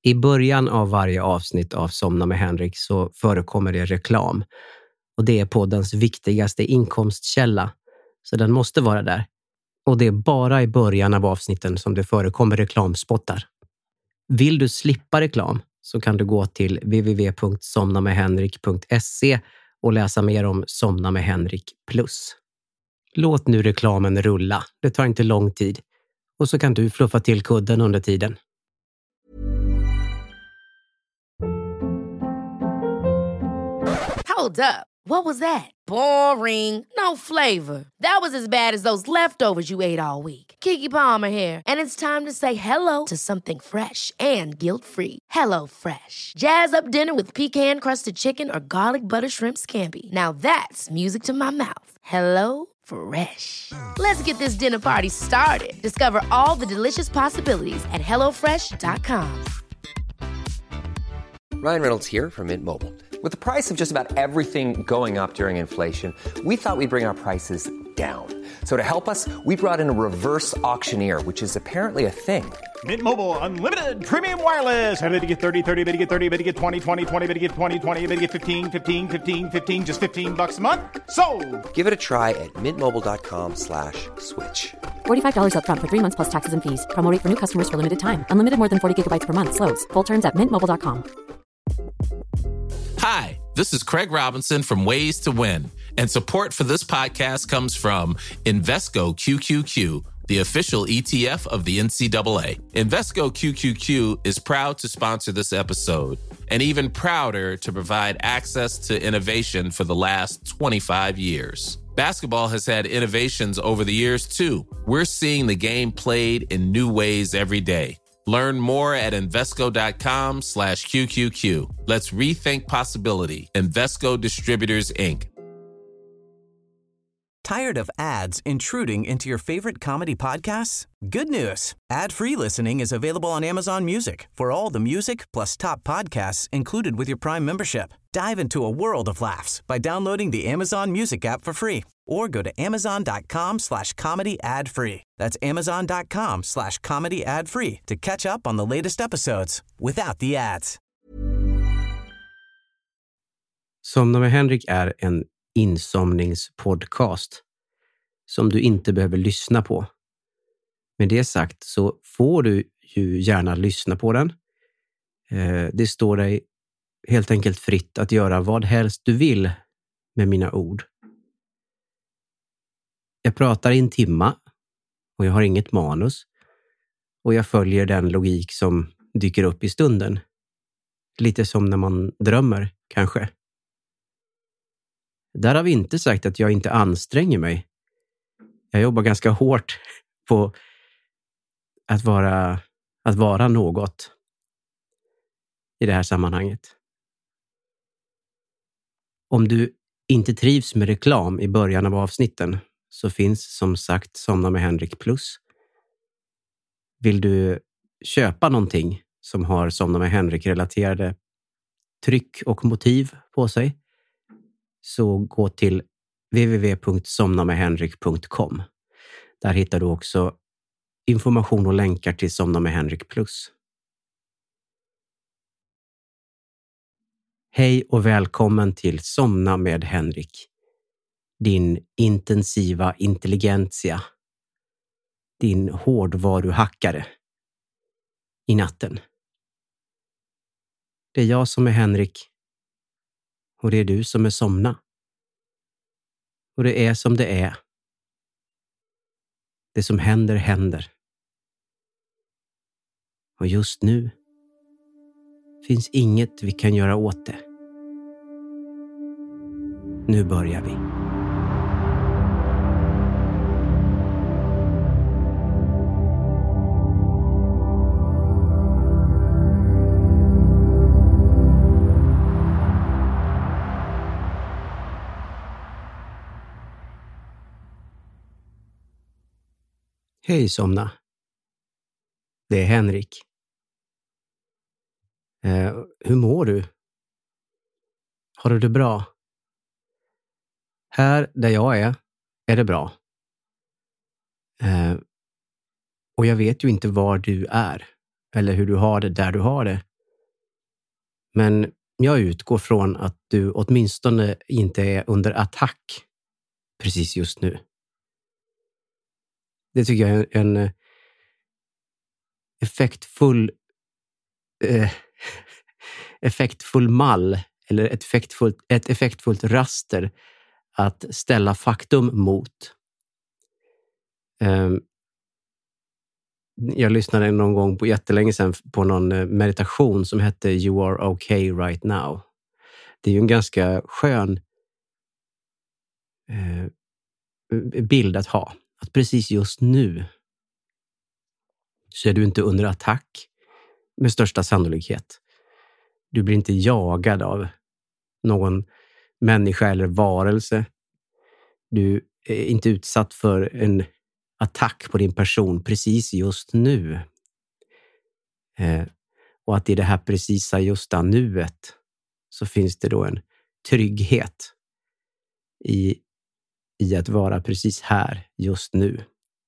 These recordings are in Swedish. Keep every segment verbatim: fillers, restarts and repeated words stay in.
I början av varje avsnitt av Somna med Henrik så förekommer det reklam. Och det är poddens viktigaste inkomstkälla. Så den måste vara där. Och det är bara i början av avsnitten som det förekommer reklamspottar. Vill du slippa reklam så kan du gå till w w w punkt somna med henrik punkt se och läsa mer om Somna med Henrik plus. Låt nu reklamen rulla. Det tar inte lång tid. Och så kan du fluffa till kudden under tiden. Hold up. What was that? Boring. No flavor. That was as bad as those leftovers you ate all week. Keke Palmer here. And it's time to say hello to something fresh and guilt-free. Hello Fresh. Jazz up dinner with pecan-crusted chicken or garlic butter shrimp scampi. Now that's music to my mouth. Hello Fresh. Let's get this dinner party started. Discover all the delicious possibilities at hello fresh dot com. Ryan Reynolds here from Mint Mobile. With the price of just about everything going up during inflation, we thought we'd bring our prices down. So to help us, we brought in a reverse auctioneer, which is apparently a thing. Mint Mobile Unlimited Premium Wireless. How to get thirty, thirty, how to get thirty, how to get twenty, twenty, twenty, how to get twenty, twenty, how to get fifteen, fifteen, fifteen, fifteen, just fifteen bucks a month? Sold! Give it a try at mintmobile.com slash switch. forty-five dollars up front for three months plus taxes and fees. Promo rate for new customers for limited time. Unlimited more than forty gigabytes per month. Slows full terms at mint mobile dot com. Hi, this is Craig Robinson from Ways to Win, and support for this podcast comes from Invesco Q Q Q, the official E T F of the N C double A. Invesco Q Q Q is proud to sponsor this episode, and even prouder to provide access to innovation for the last twenty-five years. Basketball has had innovations over the years, too. We're seeing the game played in new ways every day. Learn more at Invesco.com slash QQQ. Let's rethink possibility. Invesco Distributors, Incorporated. Tired of ads intruding into your favorite comedy podcasts? Good news. Ad-free listening is available on Amazon Music for all the music plus top podcasts included with your Prime membership. Dive into a world of laughs by downloading the Amazon Music app for free or go to amazon.com slash comedy ad free. That's amazon.com slash comedy ad free to catch up on the latest episodes without the ads. Somna med Henrik är en insomningspodcast som du inte behöver lyssna på. Med det sagt så får du ju gärna lyssna på den. Det står dig helt enkelt fritt att göra vad helst du vill med mina ord. Jag pratar i en timma och jag har inget manus och jag följer den logik som dyker upp i stunden. Lite som när man drömmer, kanske. Där har vi inte sagt att jag inte anstränger mig. Jag jobbar ganska hårt på att vara, att vara något i det här sammanhanget. Om du inte trivs med reklam i början av avsnitten så finns som sagt Somna med Henrik plus. Vill du köpa någonting som har Somna med Henrik-relaterade tryck och motiv på sig så gå till w w w punkt somna med henrik punkt com. Där hittar du också information och länkar till Somna med Henrik plus. Hej och välkommen till Somna med Henrik. Din intensiva intelligentia. Din hårdvaruhackare. I natten. Det är jag som är Henrik. Och det är du som är Somna. Och det är som det är. Det som händer, händer. Och just nu finns inget vi kan göra åt det. Nu börjar vi. Hej Somna. Det är Henrik. Eh, hur mår du? Har du det bra? Här där jag är, är det bra. Eh, och jag vet ju inte var du är. Eller hur du har det där du har det. Men jag utgår från att du åtminstone inte är under attack precis just nu. Det tycker jag är en effektfull eh, effektfull mall eller ett effektfullt, ett effektfullt raster att ställa faktum mot. Um, jag lyssnade någon gång på jättelänge sedan på någon meditation som hette You are okay right now. Det är ju en ganska skön eh, bild att ha. Att precis just nu så är du inte under attack med största sannolikhet. Du blir inte jagad av någon människa eller varelse. Du är inte utsatt för en attack på din person precis just nu. Eh, och att i det här precisa justa nuet så finns det då en trygghet i, i att vara precis här just nu.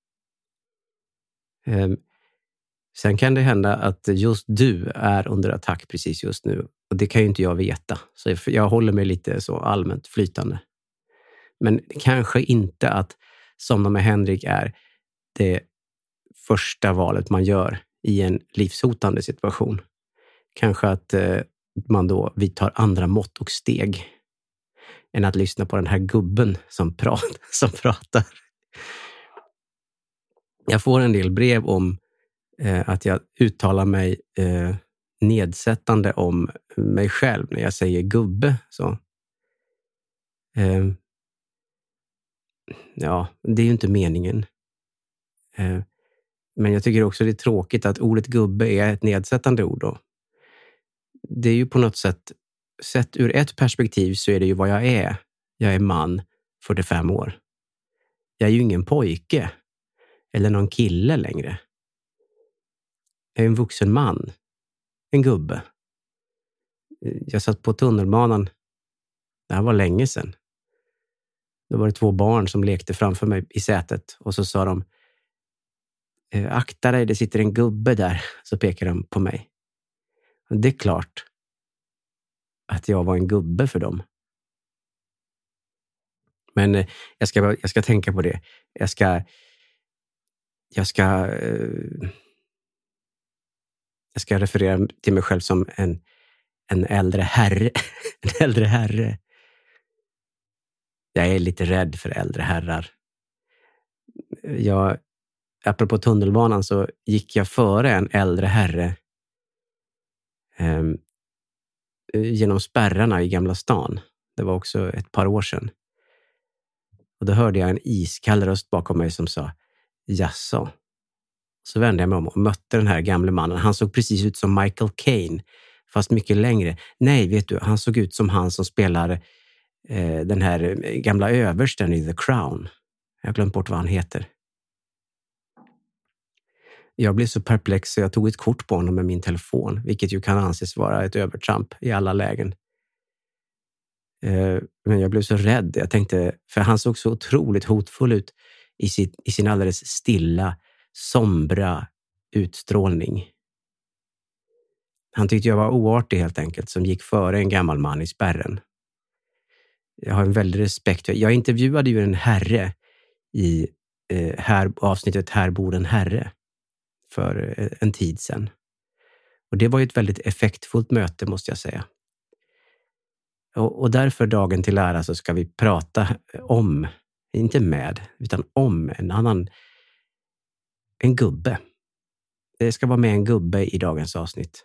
Eh, sen kan det hända att just du är under attack precis just nu. Och det kan ju inte jag veta. Så jag håller mig lite så allmänt flytande. Men kanske inte att Somna med Henrik är det första valet man gör i en livshotande situation. Kanske att eh, man då vidtar andra mått och steg än att lyssna på den här gubben som, prat, som pratar. Jag får en del brev om eh, att jag uttalar mig eh, nedsättande om mig själv när jag säger gubbe. Så. Eh, ja, det är ju inte meningen. Eh, men jag tycker också det är tråkigt att ordet gubbe är ett nedsättande ord då. Det är ju på något sätt, sett ur ett perspektiv så är det ju vad jag är. Jag är man, fyrtiofem år. Jag är ju ingen pojke eller någon kille längre. Jag är en vuxen man. En gubbe. Jag satt på tunnelbanan. Det här var länge sedan. Då var det två barn som lekte framför mig i sätet. Och så sa de, akta dig, det sitter en gubbe där. Så pekar de på mig. Och det är klart att jag var en gubbe för dem. Men jag ska, jag ska tänka på det. Jag ska... Jag ska... Jag ska referera till mig själv som en, en äldre herre. En äldre herre. Jag är lite rädd för äldre herrar. Jag, apropå tunnelbanan så gick jag före en äldre herre eh, genom spärrarna i Gamla stan. Det var också ett par år sedan. Och då hörde jag en iskall röst bakom mig som sa, jaså. Så vände jag mig om och mötte den här gamle mannen. Han såg precis ut som Michael Caine, fast mycket längre. Nej, vet du, han såg ut som han som spelar eh, den här gamla översten i The Crown. Jag har glömt bort vad han heter. Jag blev så perplex så jag tog ett kort på honom med min telefon, vilket ju kan anses vara ett övertramp i alla lägen. Eh, men jag blev så rädd. Jag tänkte, för han såg så otroligt hotfull ut i, sitt, i sin alldeles stilla, sombra utstrålning. Han tyckte jag var oartig helt enkelt, som gick före en gammal man i spärren. Jag har en väldig respekt. Jag intervjuade ju en herre i eh, här, avsnittet Här bor en herre för eh, en tid sedan. Och det var ju ett väldigt effektfullt möte, måste jag säga. Och, och därför dagen till ära så ska vi prata om, inte med, utan om en annan, en gubbe. Det ska vara med en gubbe i dagens avsnitt.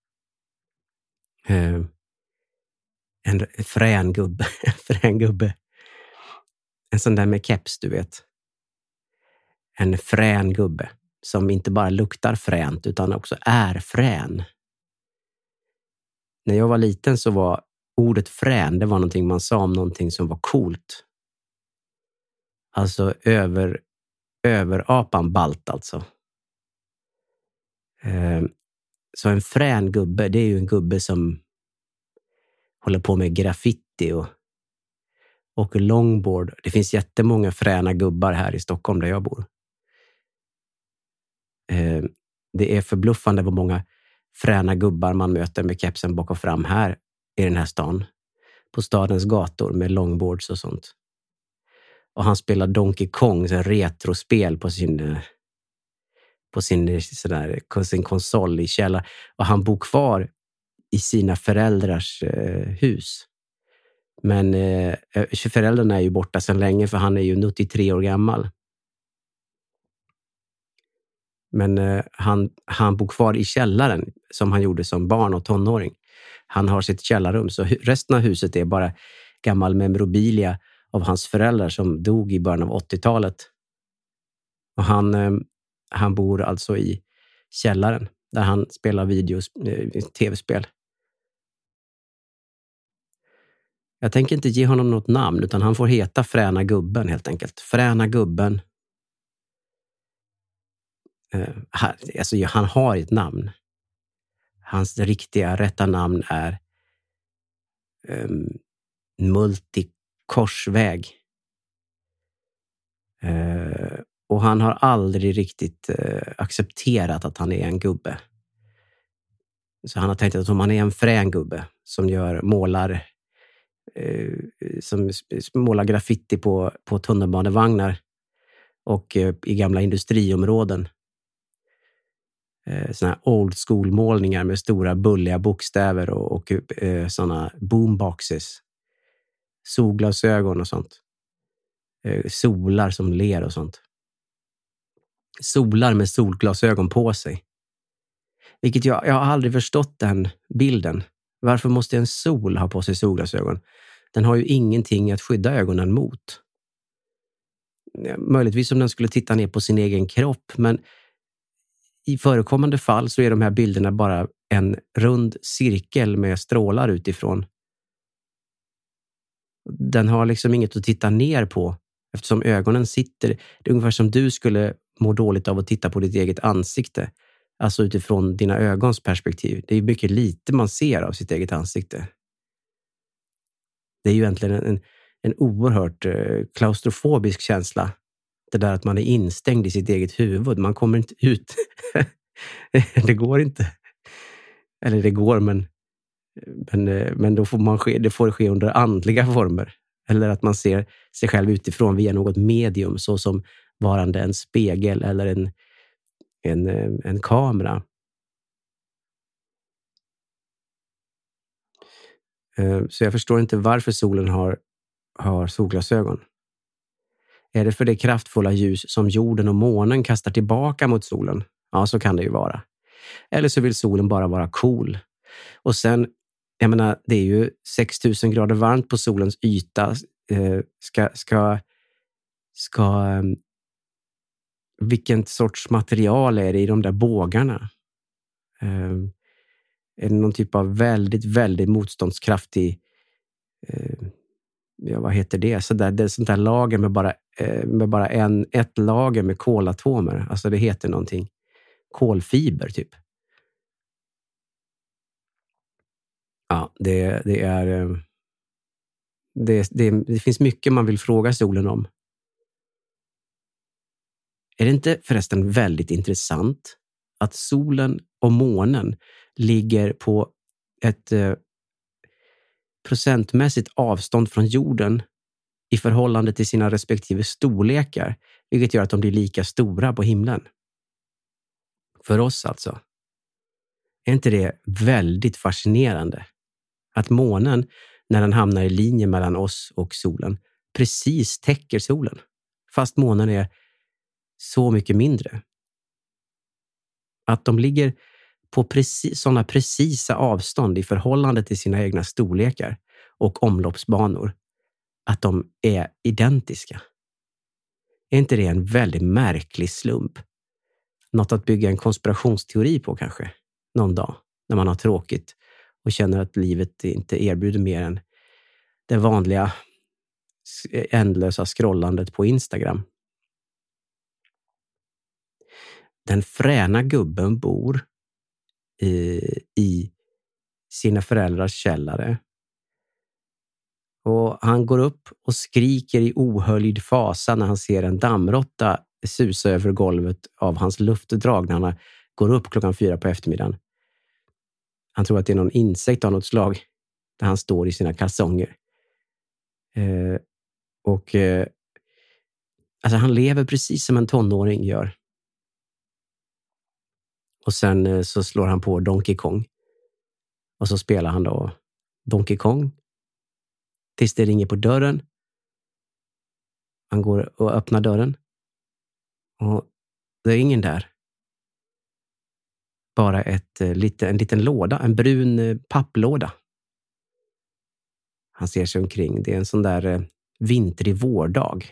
Eh, en frän gubbe. frän gubbe. En sån där med keps, du vet. En frän gubbe som inte bara luktar fränt utan också är frän. När jag var liten så var ordet frän, det var någonting man sa om någonting som var coolt. Alltså över, överapan balt alltså. Eh, så en frän gubbe, det är ju en gubbe som håller på med graffiti och åker longboard. Det finns jättemånga fräna gubbar här i Stockholm där jag bor. Eh, det är förbluffande vad många fräna gubbar man möter med kepsen bak och fram här i den här stan. På stadens gator med longboards och sånt. Och han spelar Donkey Kong, så retrospel på sin på sin, sådär, sin konsol i källaren. Och han bor kvar i sina föräldrars eh, hus. Men eh, föräldrarna är ju borta sedan länge, för han är ju nittiotre år gammal. Men eh, han, han bor kvar i källaren som han gjorde som barn och tonåring. Han har sitt källarrum, så resten av huset är bara gammal memorabilia av hans föräldrar som dog i början av åttiotalet. Och han, eh, han bor alltså i källaren där han spelar videos, eh, tv-spel. Jag tänker inte ge honom något namn, utan han får heta Fräna gubben helt enkelt. Fräna gubben. Uh, alltså, han har ett namn. Hans riktiga rätta namn är um, Multikorsväg. Uh, och han har aldrig riktigt uh, accepterat att han är en gubbe. Så han har tänkt att om han är en frän gubbe som gör målar uh, som målar graffiti på, på tunnelbanevagnar och uh, i gamla industriområden. Såna här old school målningar med stora bulliga bokstäver och, och eh, såna boomboxes, solglasögon och sånt, eh, solar som ler och sånt, solar med solglasögon på sig, vilket jag, jag har aldrig förstått den bilden. Varför måste en sol ha på sig solglasögon? Den har ju ingenting att skydda ögonen mot. Möjligtvis om den skulle titta ner på sin egen kropp, men i förekommande fall så är de här bilderna bara en rund cirkel med strålar utifrån. Den har liksom inget att titta ner på eftersom ögonen sitter. Det är ungefär som du skulle må dåligt av att titta på ditt eget ansikte. Alltså utifrån dina ögons perspektiv. Det är mycket lite man ser av sitt eget ansikte. Det är ju egentligen en, en oerhört eh, klaustrofobisk känsla. Det där att man är instängd i sitt eget huvud. Man kommer inte ut. Det går inte. Eller det går, men, men, men då får man ske, det får ske under andliga former. Eller att man ser sig själv utifrån via något medium, så som varande en spegel eller en, en, en kamera. Så jag förstår inte varför solen har, har solglasögon. Är det för det kraftfulla ljus som jorden och månen kastar tillbaka mot solen? Ja, så kan det ju vara. Eller så vill solen bara vara cool. Och sen, jag menar, det är ju sex tusen grader varmt på solens yta. Eh, ska, ska, ska, eh, vilken sorts material är det i de där bågarna? Eh, är det någon typ av väldigt, väldigt motståndskraftig... Eh, ja, vad heter det? Så där, det är sånt där lager med bara, eh, med bara en, ett lager med kolatomer. Alltså det heter någonting. Kolfiber typ. Ja, det, det är... Eh, det, det, det finns mycket man vill fråga solen om. Är det inte förresten väldigt intressant att solen och månen ligger på ett... Eh, procentmässigt avstånd från jorden i förhållande till sina respektive storlekar, vilket gör att de blir lika stora på himlen. För oss alltså. Är inte det väldigt fascinerande? Att månen, när den hamnar i linje mellan oss och solen, precis täcker solen. Fast månen är så mycket mindre. Att de ligger på precis, sådana precisa avstånd i förhållande till sina egna storlekar och omloppsbanor, att de är identiska. Är inte det en väldigt märklig slump? Något att bygga en konspirationsteori på kanske någon dag när man har tråkigt och känner att livet inte erbjuder mer än det vanliga ändlösa scrollandet på Instagram. Den fräna gubben bor i, i sina föräldrars källare. Och han går upp och skriker i ohöljd fasa när han ser en dammråtta susa över golvet av hans luftdrag när han går upp klockan fyra på eftermiddagen. Han tror att det är någon insekt av något slag där han står i sina kalsonger. Eh, och eh, alltså han lever precis som en tonåring gör. Och sen eh, så slår han på Donkey Kong. Och så spelar han då Donkey Kong tills det ringer på dörren. Han går och öppnar dörren. Och det är ingen där. Bara ett, eh, lite, en liten låda, en brun eh, papplåda. Han ser sig omkring. Det är en sån där eh, vintrig vårdag.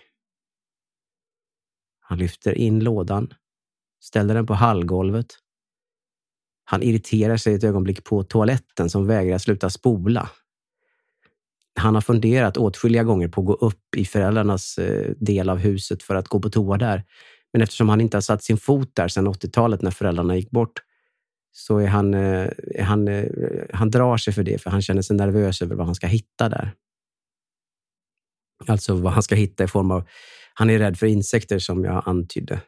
Han lyfter in lådan, ställer den på hallgolvet. Han irriterar sig ett ögonblick på toaletten som vägrar sluta spola. Han har funderat åtskilliga gånger på att gå upp i föräldrarnas eh, del av huset för att gå på toa där. Men eftersom han inte har satt sin fot där sedan åttiotalet när föräldrarna gick bort, så är han, eh, han, eh, han drar sig för det, för han känner sig nervös över vad han ska hitta där. Alltså vad han ska hitta i form av, han är rädd för insekter som jag antydde.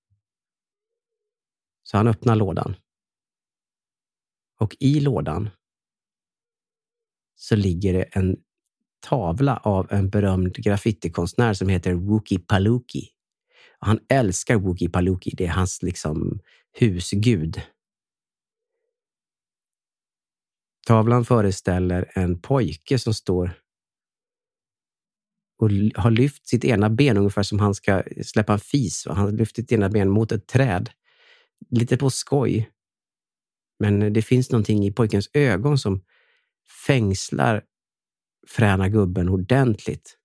Så han öppnar lådan. Och i lådan så ligger det en tavla av en berömd graffitikonstnär som heter Wookie Palookie. Och han älskar Wookie Palookie, det är hans liksom husgud. Tavlan föreställer en pojke som står och har lyft sitt ena ben ungefär som han ska släppa en fis. Han har lyft sitt ena ben mot ett träd. Lite på skoj. Men det finns någonting i pojkens ögon som fängslar fräna gubben ordentligt.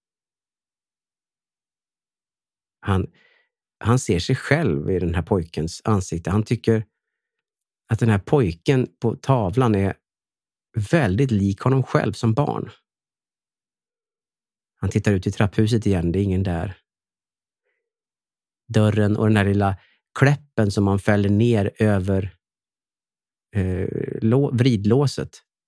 Han, han ser sig själv i den här pojkens ansikte. Han tycker att den här pojken på tavlan är väldigt lik honom själv som barn. Han tittar ut i trapphuset igen, det är ingen där. Dörren och den här lilla kläppen som man fäller ner över eh, lå- vridlåset.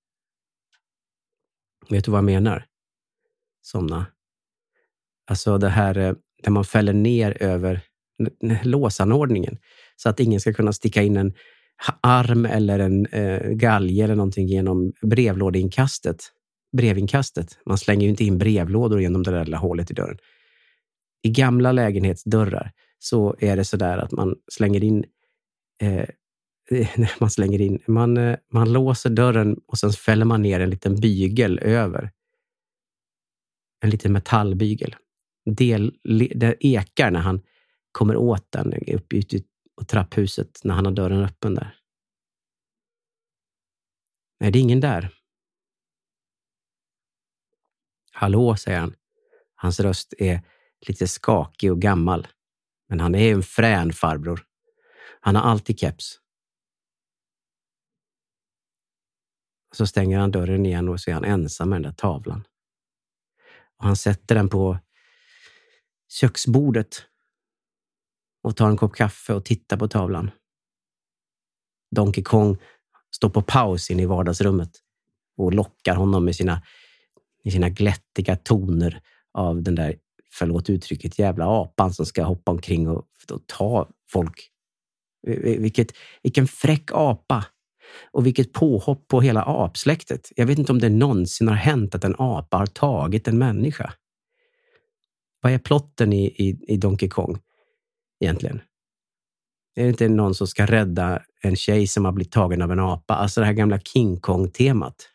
Vet du vad jag menar? Somna. Alltså det här eh, där man fäller ner över n- låsanordningen så att ingen ska kunna sticka in en arm eller en eh, galge eller någonting genom brevlådeinkastet. Brevinkastet. Man slänger ju inte in brevlådor genom det där lilla hålet i dörren. I gamla lägenhetsdörrar så är det så där att man slänger in eh, man slänger in man, eh, man låser dörren och sen fäller man ner en liten bygel över. En liten metallbygel. Det, det ekar när han kommer åt den upp ute på trapphuset när han har dörren öppen där. Nej, det är ingen där. Hallå, säger han. Hans röst är lite skakig och gammal. Men han är en frän farbror. Han har alltid keps. Så stänger han dörren igen och så är han ensam med den där tavlan. Och han sätter den på köksbordet och tar en kopp kaffe och tittar på tavlan. Donkey Kong står på paus in i vardagsrummet och lockar honom med sina, med sina glättiga toner av den där, förlåt uttrycket, jävla apan som ska hoppa omkring och, och ta folk. Vilket, vilken fräck apa. Och vilket påhopp på hela apsläktet. Jag vet inte om det någonsin har hänt att en apa har tagit en människa. Vad är plotten i, i, i Donkey Kong egentligen? Är det inte någon som ska rädda en tjej som har blivit tagen av en apa? Alltså det här gamla King Kong-temat.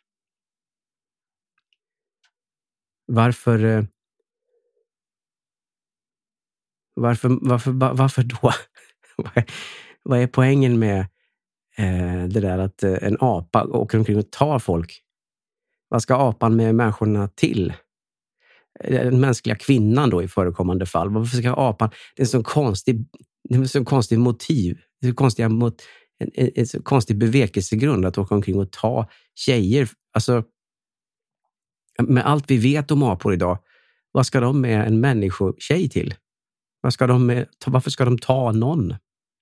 Varför... Varför, varför, varför då? Vad är poängen med eh, det där att eh, en apa åker omkring och tar folk? Vad ska apan med människorna till? Den mänskliga kvinnan då i förekommande fall. Varför ska apan... Det är en sån konstig, det är en sån konstig motiv. Det är en konstig, mot, en, en, en så konstig bevekelsegrund att åka omkring och ta tjejer. Alltså, med allt vi vet om apor idag, vad ska de med en människotjej till? Vad ska de med, varför ska de ta någon?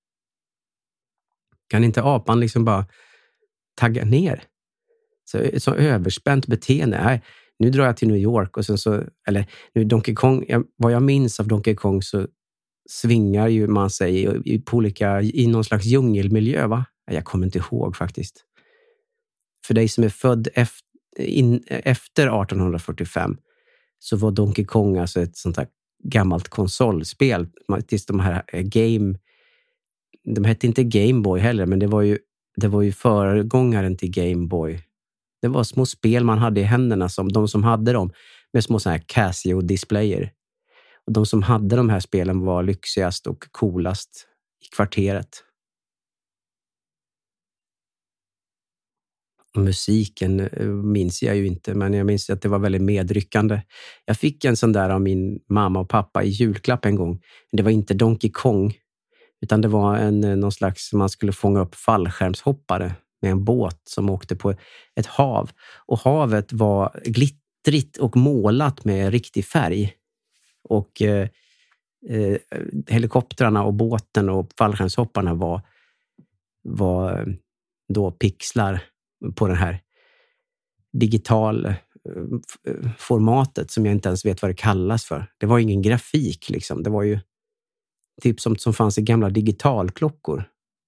Kan inte apan liksom bara tagga ner? Så, så överspänt beteende. Nej, nu drar jag till New York och sen så, eller nu Donkey Kong, jag, vad jag minns av Donkey Kong så svingar ju man sig i, på olika, i någon slags djungelmiljö, va? Jag kommer inte ihåg faktiskt. för dig som är född efter, in, efter arton fyrtiofem så var Donkey Kong alltså ett sånt här gammalt konsolspel. Tills de här game... De hette inte Game Boy heller, men det var ju, det var ju föregångaren till Game Boy. Det var små spel man hade i händerna, som de som hade dem med små så här Casio-displayer. Och de som hade de här spelen var lyxigast och coolast i kvarteret. Musiken minns jag ju inte, men jag minns att det var väldigt medryckande. Jag fick en sån där av min mamma och pappa i julklapp en gång. Det var inte Donkey Kong, utan det var en, någon slags, man skulle fånga upp fallskärmshoppare med en båt som åkte på ett hav. Och havet var glittrigt och målat med riktig färg. Och eh, eh, helikoptrarna och båten och fallskärmshopparna var, var då pixlar på den här digital eh, formatet som jag inte ens vet vad det kallas för. Det var ingen grafik liksom. Det var ju typ som, som fanns i gamla digitalklockor.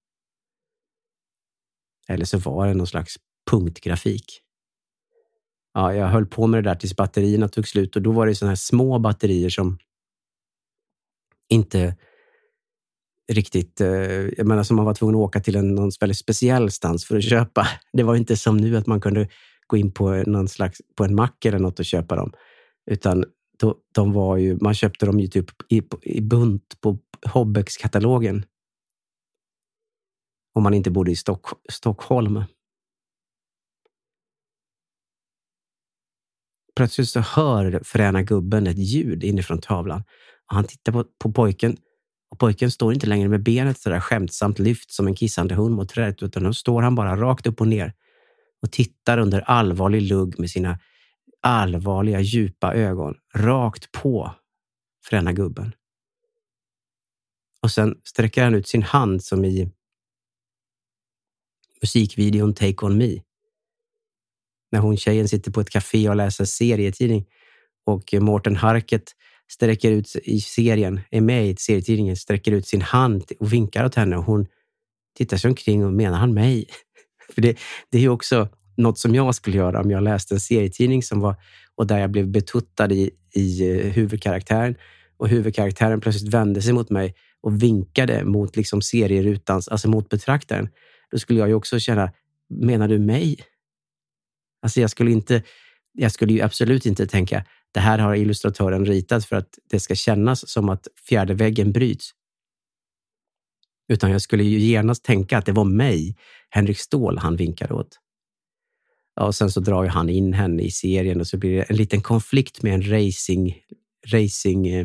Eller så var det någon slags punktgrafik. Ja, jag höll på med det där tills batterierna tog slut. Och då var det såna här små batterier som inte riktigt... Eh, jag menar, som man var tvungen att åka till en någon väldigt speciell stans för att köpa. Det var inte som nu att man kunde gå in på någon slags, på en mack eller något och köpa dem. Utan då, de var ju... Man köpte dem ju typ i, i bunt på Hobbex-katalogen. Om man inte bodde i Stock, Stockholm. Plötsligt så hör fräna gubben ett ljud inifrån tavlan. Och han tittar på, på pojken. Och pojken står inte längre med benet så där skämtsamt lyft som en kissande hund mot trädet. Utan då står han bara rakt upp och ner. Och tittar under allvarlig lugg med sina allvarliga djupa ögon. Rakt på fräna gubben. Och sen sträcker han ut sin hand som i musikvideon Take On Me. När hon tjejen sitter på ett café och läser serietidning och Morten Harket sträcker ut i serien, är med i serietidningen, sträcker ut sin hand och vinkar åt henne och hon tittar sig omkring och menar han mig? För det, det är ju också något som jag skulle göra om jag läste en serietidning som var, och där jag blev betuttad i, i huvudkaraktären och huvudkaraktären plötsligt vände sig mot mig och vinkade mot liksom serierutans, alltså mot betraktaren. Då skulle jag ju också känna, menar du mig? Alltså jag skulle inte, jag skulle ju absolut inte tänka, det här har illustratören ritat för att det ska kännas som att fjärde väggen bryts. Utan jag skulle ju genast tänka att det var mig, Henrik Ståhl, han vinkade åt. Ja, och sen så drar ju han in henne i serien och så blir det en liten konflikt med en racing, racing eh,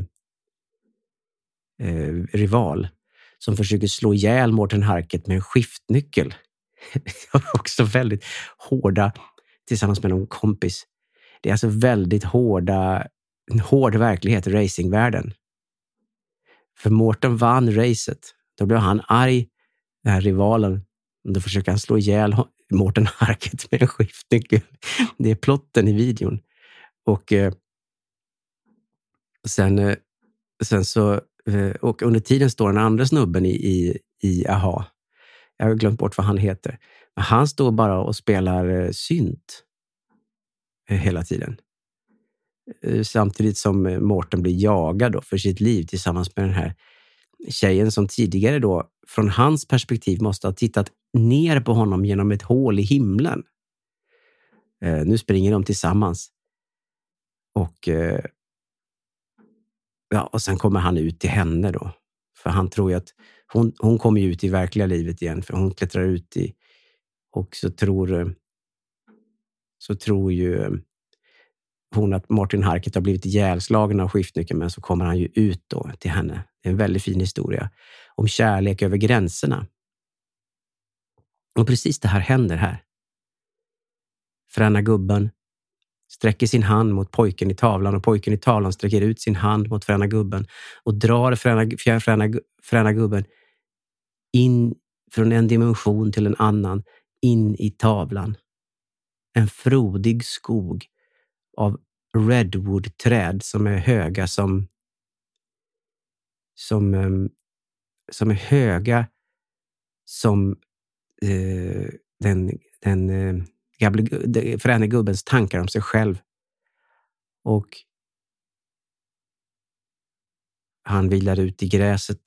eh, rival som försöker slå ihjäl Morten Harket med en skiftnyckel. Jag var också väldigt hårda tillsammans med någon kompis. Det är alltså väldigt hårda, en hård verklighet i racingvärlden. För Morten vann racet. Då blev han arg, den här rivalen. Och då försöker han slå ihjäl Morten Harket med en skiftnyckel. Det är plotten i videon. Och eh, sen, eh, sen så eh, och under tiden står den andra snubben i, i, i Aha. Jag har glömt bort vad han heter. Men han står bara och spelar eh, synt eh, hela tiden. Eh, samtidigt som eh, Morten blir jagad då för sitt liv tillsammans med den här tjejen som tidigare då från hans perspektiv måste ha tittat ner på honom genom ett hål i himlen. Eh, nu springer de tillsammans. Och eh, ja, och sen kommer han ut till henne då. För han tror ju att hon, hon kommer ut i verkliga livet igen. För hon klättrar ut i och så tror så tror ju hon att Martin Harket har blivit ihjälslagen av skiftnyckeln, men så kommer han ju ut då till henne. Det är en väldigt fin historia om kärlek över gränserna. Och precis det här händer här. Fräna gubben sträcker sin hand mot pojken i tavlan och pojken i tavlan sträcker ut sin hand mot fräna gubben och drar fräna, fräna, fräna gubben in från en dimension till en annan, in i tavlan. En frodig skog av redwood-träd som är höga som som, som är höga som eh, den, den, fräne gubbens tankar om sig själv. Och han vilar ut i gräset.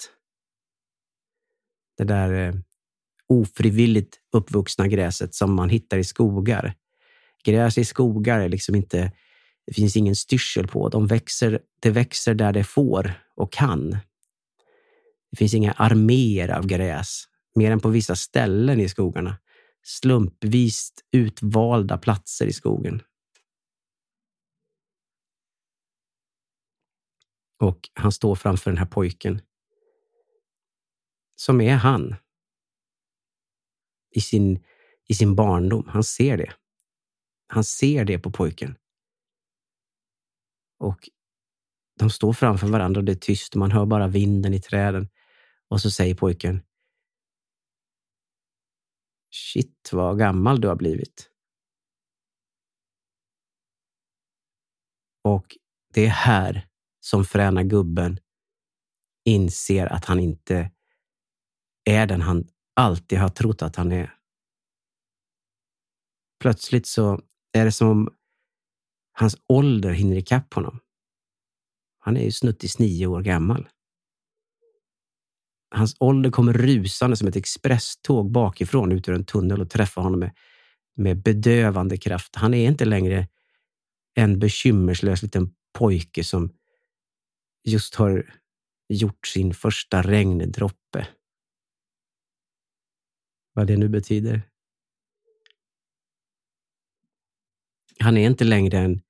Det där eh, ofrivilligt uppvuxna gräset som man hittar i skogar. Gräs i skogar är liksom inte, det finns ingen styrsel på. De växer, det växer där det får och kan. Det finns inga arméer av gräs, mer än på vissa ställen i skogarna. Slumpvis utvalda platser i skogen. Och han står framför den här pojken. Som är han. I sin, i sin barndom. Han ser det. Han ser det på pojken. Och de står framför varandra och det är tyst. Man hör bara vinden i träden. Och så säger pojken: shit, vad gammal du har blivit. Och det är här som fräna gubben inser att han inte är den han alltid har trott att han är. Plötsligt så är det som om hans ålder hinner ikapp honom. Han är ju snuttis nio år gammal. Hans ålder kommer rusande som ett expresståg bakifrån ut ur en tunnel och träffar honom med, med bedövande kraft. Han är inte längre en bekymmerslös liten pojke som just har gjort sin första regndroppe. Vad det nu betyder. Han är inte längre en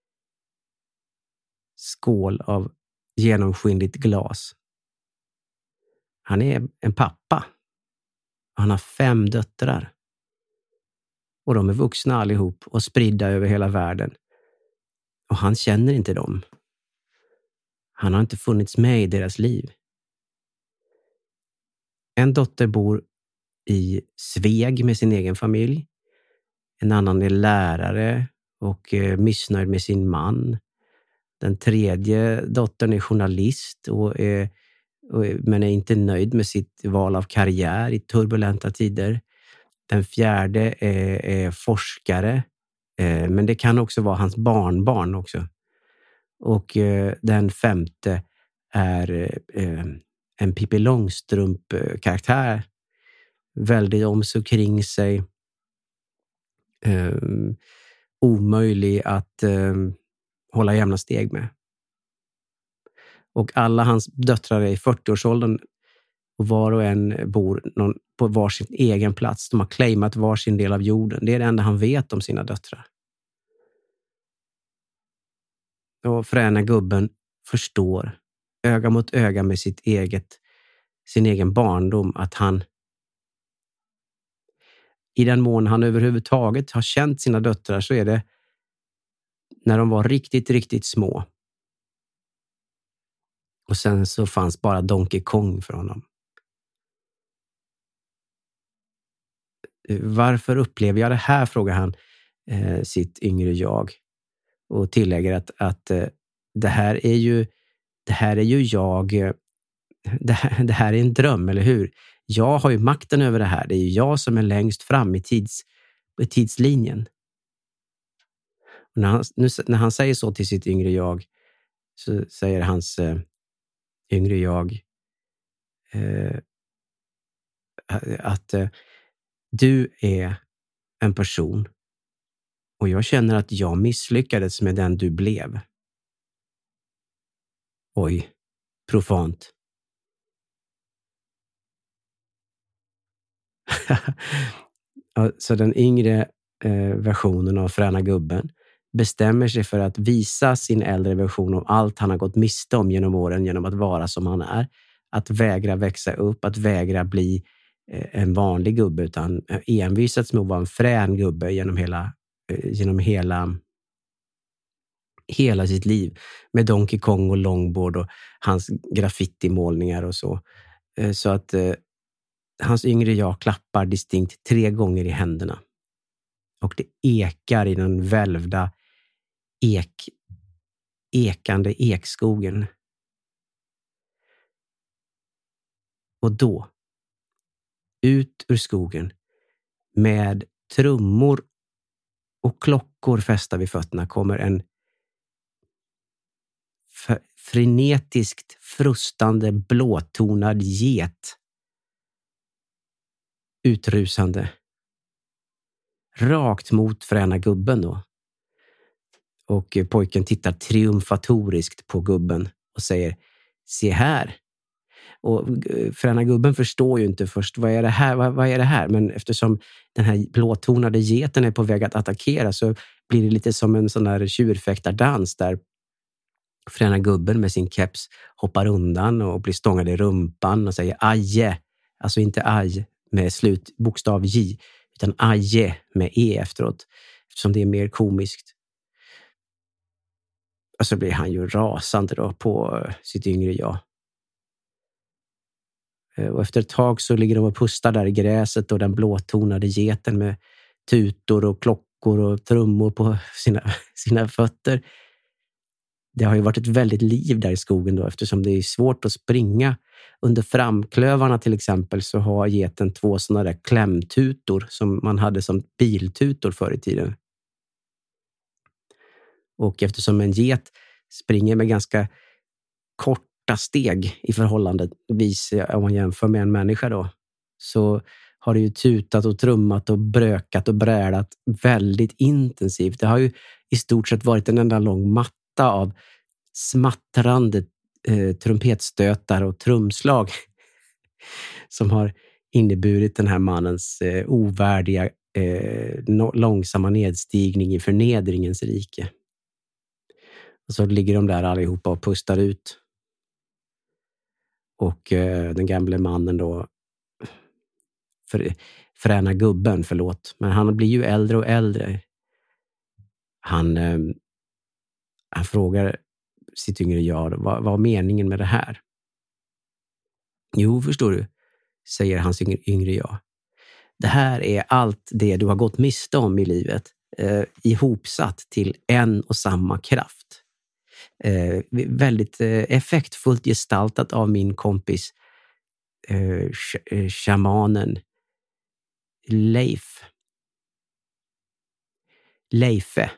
skål av genomskinligt glas. Han är en pappa. Han har fem döttrar. Och de är vuxna allihop och spridda över hela världen. Och han känner inte dem. Han har inte funnits med i deras liv. En dotter bor i Sveg med sin egen familj. En annan är lärare och eh, missnöjd med sin man. Den tredje dottern är journalist och är, och är, men är inte nöjd med sitt val av karriär i turbulenta tider. Den fjärde är, är forskare, eh, men det kan också vara hans barnbarn också. Och eh, den femte är eh, en Pippi Långstrump-karaktär. Väldigt om sig kring sig. Eh, omöjlig att eh, hålla jämna steg med. Och alla hans döttrar är i fyrtioårsåldern och var och en bor någon, på varsin egen plats. De har claimat varsin del av jorden. Det är det enda han vet om sina döttrar. Och fräna gubben förstår öga mot öga med sitt eget, sin egen barndom att han, i den mån han överhuvudtaget har känt sina döttrar, så är det när de var riktigt, riktigt små. Och sen så fanns bara Donkey Kong för honom. Varför upplever jag det här, frågar han eh, sitt yngre jag. Och tillägger att, att eh, det här är ju det här är ju jag eh, det, här, det här är en dröm, eller hur? Jag har ju makten över det här. Det är ju jag som är längst fram i, tids, i tidslinjen. Och när, han, nu, när han säger så till sitt yngre jag, så säger hans eh, yngre jag eh, att eh, du är en person och jag känner att jag misslyckades med den du blev. Oj, profant. Så den yngre eh, versionen av fräna gubben bestämmer sig för att visa sin äldre version om allt han har gått miste om genom åren genom att vara som han är. Att vägra växa upp, att vägra bli eh, en vanlig gubbe, utan envisats med att vara en frän gubbe genom hela, eh, genom hela, hela sitt liv. Med Donkey Kong och longboard och hans graffitimålningar och så. Eh, så att eh, hans yngre jag klappar distinkt tre gånger i händerna. Och det ekar i den välvda ek, ekande ekskogen. Och då, ut ur skogen med trummor och klockor fästa vid fötterna kommer en f- frenetiskt frustande blåtonad get utrusande rakt mot fräna gubben då. Och pojken tittar triumfatoriskt på gubben och säger: se här. Och fräna gubben förstår ju inte först, vad är det här? Vad, vad är det här? Men eftersom den här blåtonade geten är på väg att attackera så blir det lite som en sån där tjurfäktardans där fräna gubben med sin keps hoppar undan och blir stångad i rumpan och säger aje. Alltså inte aj med slut bokstav J, utan aje med E efteråt, eftersom det är mer komiskt. Och så blir han ju rasande då på sitt yngre jag. Och efter ett tag så ligger de och pustar där i gräset och den blåtonade geten med tutor och klockor och trummor på sina, sina fötter. Det har ju varit ett väldigt liv där i skogen då, eftersom det är svårt att springa. Under framklövarna till exempel så har geten två sådana där klämtutor som man hade som biltutor förr i tiden. Och eftersom en get springer med ganska korta steg i förhållandevis om man jämför med en människa då, så har det ju tutat och trummat och brökat och brälat väldigt intensivt. Det har ju i stort sett varit en enda lång matta av smattrande eh, trumpetstötar och trumslag som har inneburit den här mannens eh, ovärdiga eh, no- långsamma nedstigning i förnedringens rike. Och så ligger de där allihopa och pustar ut. Och eh, den gamla mannen då, för, fräna gubben, förlåt, men han blir ju äldre och äldre. Han, eh, han frågar sitt yngre jag, vad, vad är meningen med det här? Jo, förstår du, säger hans yngre, yngre jag. Det här är allt det du har gått miste om i livet, eh, ihopsatt till en och samma kraft. Eh, väldigt eh, effektfullt gestaltat av min kompis eh, sh- shamanen Leif. Leife.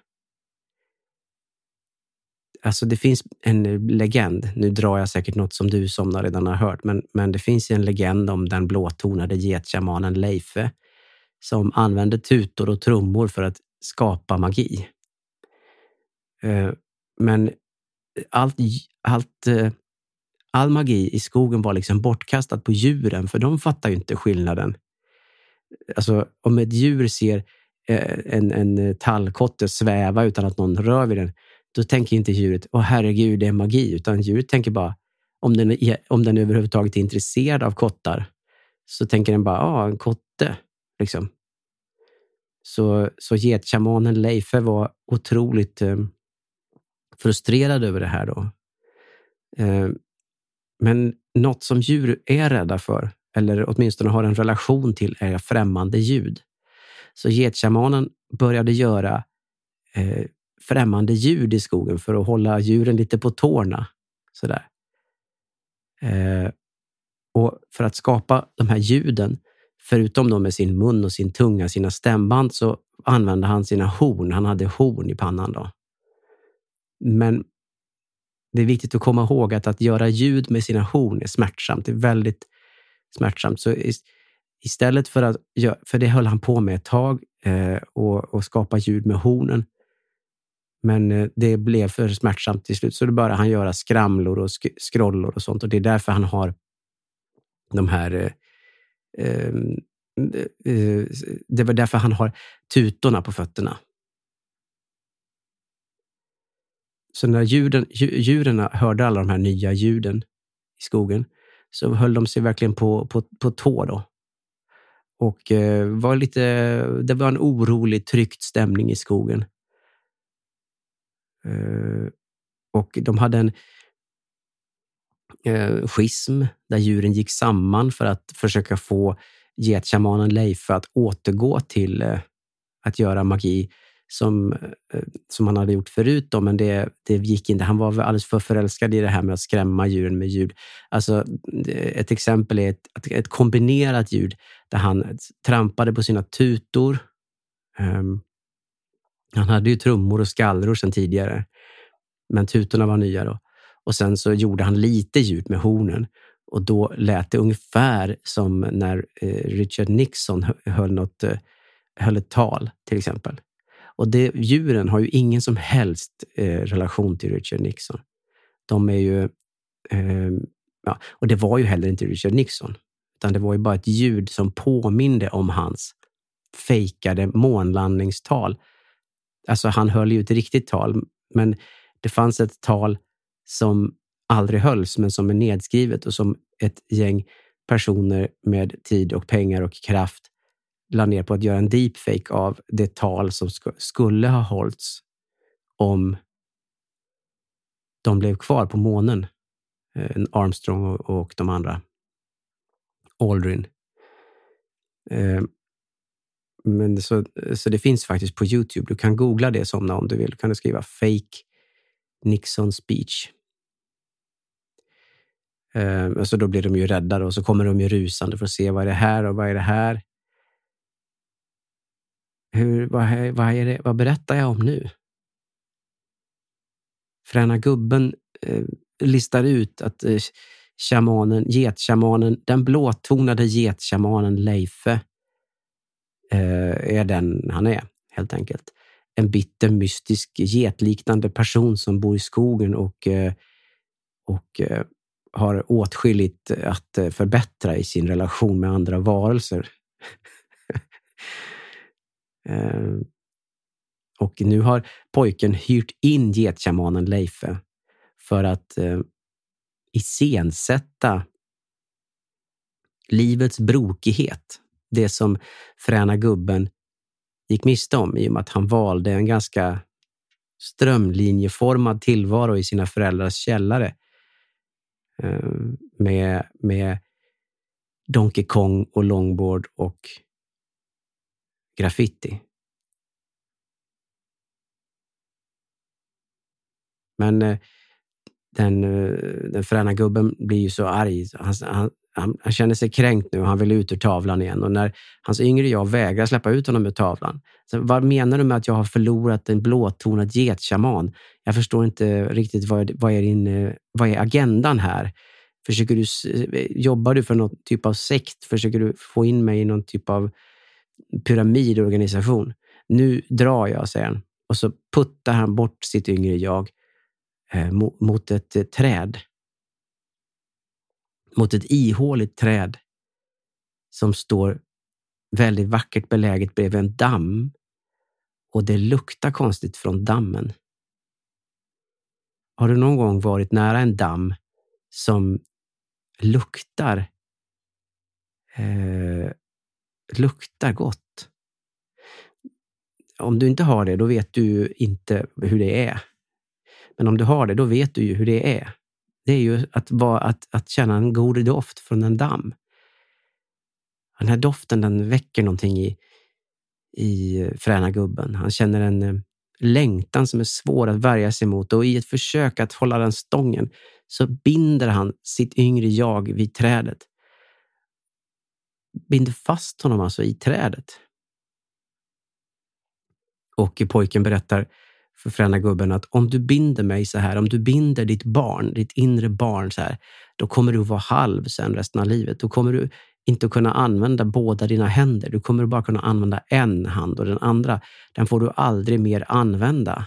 Alltså det finns en legend, nu drar jag säkert något som du som redan har hört, men, men det finns en legend om den blåtonade getshamanen Leife som använde tutor och trummor för att skapa magi. Eh, men allt, allt, all magi i skogen var liksom bortkastat på djuren, för de fattar ju inte skillnaden. Alltså om ett djur ser en, en tallkotte sväva utan att någon rör vid den, då tänker inte djuret, åh herregud, det är magi, utan djuret tänker bara, om den, är, om den överhuvudtaget är intresserad av kottar, så tänker den bara, ja, en kotte, liksom. Så, så getshamanen Leife var otroligt eh, frustrerad över det här då. Eh, men något som djur är rädda för, eller åtminstone har en relation till, är främmande ljud. Så getshamanen började göra eh, främmande ljud i skogen för att hålla djuren lite på tårna. Sådär. Eh, och för att skapa de här ljuden, förutom då med sin mun och sin tunga, sina stämband, så använde han sina horn. Han hade horn i pannan då. Men det är viktigt att komma ihåg att att göra ljud med sina horn är smärtsamt. Det är väldigt smärtsamt. Så istället för att, för det höll han på med ett tag eh, och, och skapa ljud med hornen. Men eh, det blev för smärtsamt till slut. Så då började han göra skramlor och sk- skrollor och sånt. Och det är därför han har de här... Eh, eh, eh, det var därför han har tutorna på fötterna. Så när djuren, djuren hörde alla de här nya ljuden i skogen, så höll de sig verkligen på, på, på tå då. Och eh, var lite, det var en orolig, tryckt stämning i skogen. Eh, och de hade en eh, schism där djuren gick samman för att försöka få getshamanen Leif att återgå till eh, att göra magi som, eh, som han hade gjort förut då, men det, det gick inte. Han var alldeles för förälskad i det här med att skrämma djuren med ljud. Alltså ett exempel är ett, ett kombinerat ljud där han trampade på sina tutor um, Han hade ju trummor och skallror sedan tidigare. Men tutorna var nya då. Och sen så gjorde han lite ljud med hornen. Och då lät det ungefär som när eh, Richard Nixon höll, något, eh, höll ett tal till exempel. Och det, djuren har ju ingen som helst eh, relation till Richard Nixon. De är ju... Eh, ja, och det var ju heller inte Richard Nixon. Utan det var ju bara ett ljud som påminde om hans fejkade månlandningstal. Alltså han höll ju ett riktigt tal. Men det fanns ett tal som aldrig hölls men som är nedskrivet och som ett gäng personer med tid och pengar och kraft la ner på att göra en deepfake av det tal som sk- skulle ha hållits om de blev kvar på månen. Eh, Armstrong och, och de andra. Aldrin. Eh, men så, så det finns faktiskt på YouTube. Du kan googla det som om du vill. Du kan skriva fake Nixon speech. Eh, och så då blir de ju rädda och så kommer de ju rusande för att se vad är det här och vad är det här. Hur, vad, är, vad, är det, vad berättar jag om nu? Fräna gubben eh, listar ut att eh, shamanen, getshamanen, den blåtonade getshamanen Leife eh, är den han är, helt enkelt. En bitter, mystisk, getliknande person som bor i skogen och, eh, och eh, har åtskilligt att eh, förbättra i sin relation med andra varelser. eh, och nu har pojken hyrt in getshamanen Leife för att eh, iscensätta livets brokighet. Det som fräna gubben gick miste om i och med att han valde en ganska strömlinjeformad tillvaro i sina föräldrars källare. Eh, med, med Donkey Kong och longboard och graffiti. Men eh, den, den fräna gubben blir ju så arg. Han, han, han, han känner sig kränkt nu och han vill ut ur tavlan igen. Och när hans yngre jag vägrar släppa ut honom ur tavlan. Så vad menar du med att jag har förlorat en blåtonad getshaman? Jag förstår inte riktigt vad, vad, är din, vad är agendan här? Försöker du, jobbar du för någon typ av sekt? Försöker du få in mig i någon typ av pyramidorganisation? Nu drar jag, säger han. Och så puttar han bort sitt yngre jag eh, mot, mot ett eh, träd. Mot ett ihåligt träd som står väldigt vackert beläget bredvid en damm. Och det luktar konstigt från dammen. Har du någon gång varit nära en damm som luktar eh, luktar gott? Om du inte har det, då vet du inte hur det är. Men om du har det, då vet du ju hur det är. Det är ju att, vara, att, att känna en god doft från en damm. Den här doften, den väcker någonting i, i fräna gubben. Han känner en längtan som är svår att värja sig mot. Och i ett försök att hålla den stången så binder han sitt yngre jag vid trädet. Binder fast honom alltså i trädet. Och pojken berättar för fräna gubben att om du binder mig så här, om du binder ditt barn, ditt inre barn så här, då kommer du vara halv sen resten av livet. Då kommer du inte kunna använda båda dina händer. Du kommer bara kunna använda en hand och den andra, den får du aldrig mer använda.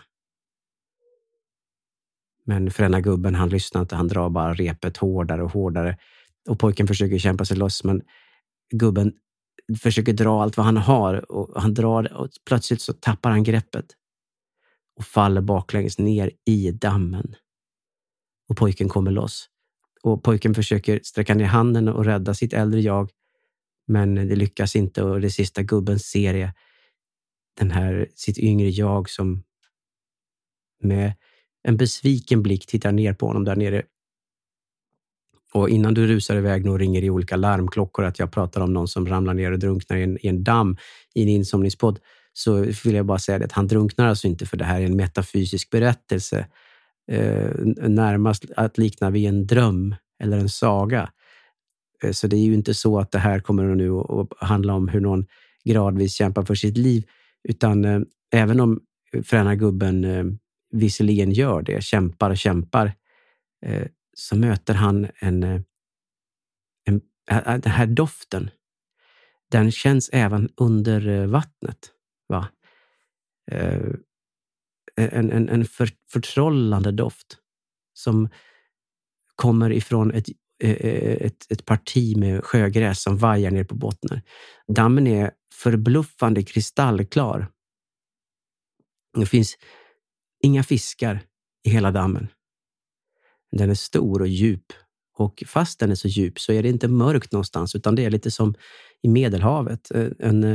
Men fräna gubben, han lyssnar inte, han drar bara repet hårdare och hårdare. Och pojken försöker kämpa sig loss, men gubben försöker dra allt vad han har och han drar och plötsligt så tappar han greppet och faller baklänges ner i dammen. Och pojken kommer loss. Och pojken försöker sträcka ner handen och rädda sitt äldre jag, men det lyckas inte och det sista gubben ser är den här, sitt yngre jag som med en besviken blick tittar ner på honom där nere. Och innan du rusar iväg och ringer i olika larmklockor att jag pratar om någon som ramlar ner och drunknar i en, i en damm i en insomningspodd, så vill jag bara säga att han drunknar alltså inte, för det här är en metafysisk berättelse. Eh, närmast att likna vid en dröm eller en saga. Eh, så det är ju inte så att det här kommer nu att handla om hur någon gradvis kämpar för sitt liv, utan eh, även om fräna gubben eh, visserligen gör det, kämpar och kämpar, eh, så möter han en, en, en den här doften. Den känns även under vattnet, va? Eh, en en, en för, förtrollande doft som kommer ifrån ett, ett, ett parti med sjögräs som vajar ner på botten. Dammen är förbluffande kristallklar. Det finns inga fiskar i hela dammen. Den är stor och djup. Och fast den är så djup så är det inte mörkt någonstans, utan det är lite som i Medelhavet. En,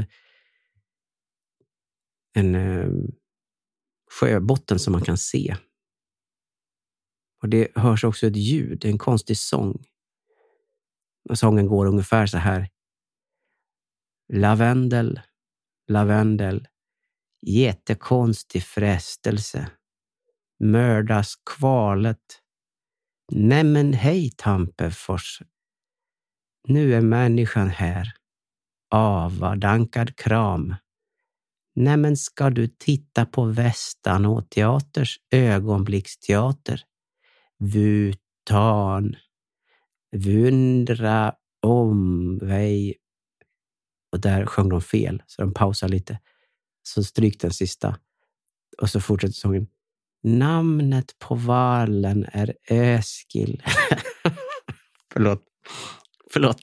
en sjöbotten som man kan se. Och det hörs också ett ljud, en konstig sång. Och sången går ungefär så här. Lavendel, lavendel, jättekonstig frestelse. Mördas kvalet. Nämen hej Tampefors. Nu är människan här. Avadankad kram. Nämen ska du titta på Västanåteaters ögonblicksteater. Vutan. Vundra omväg. Och där sjöng de fel, så de pausar lite. Så stryk den sista. Och så fortsätter sången. Namnet på valen är Eskil. Förlåt. Förlåt.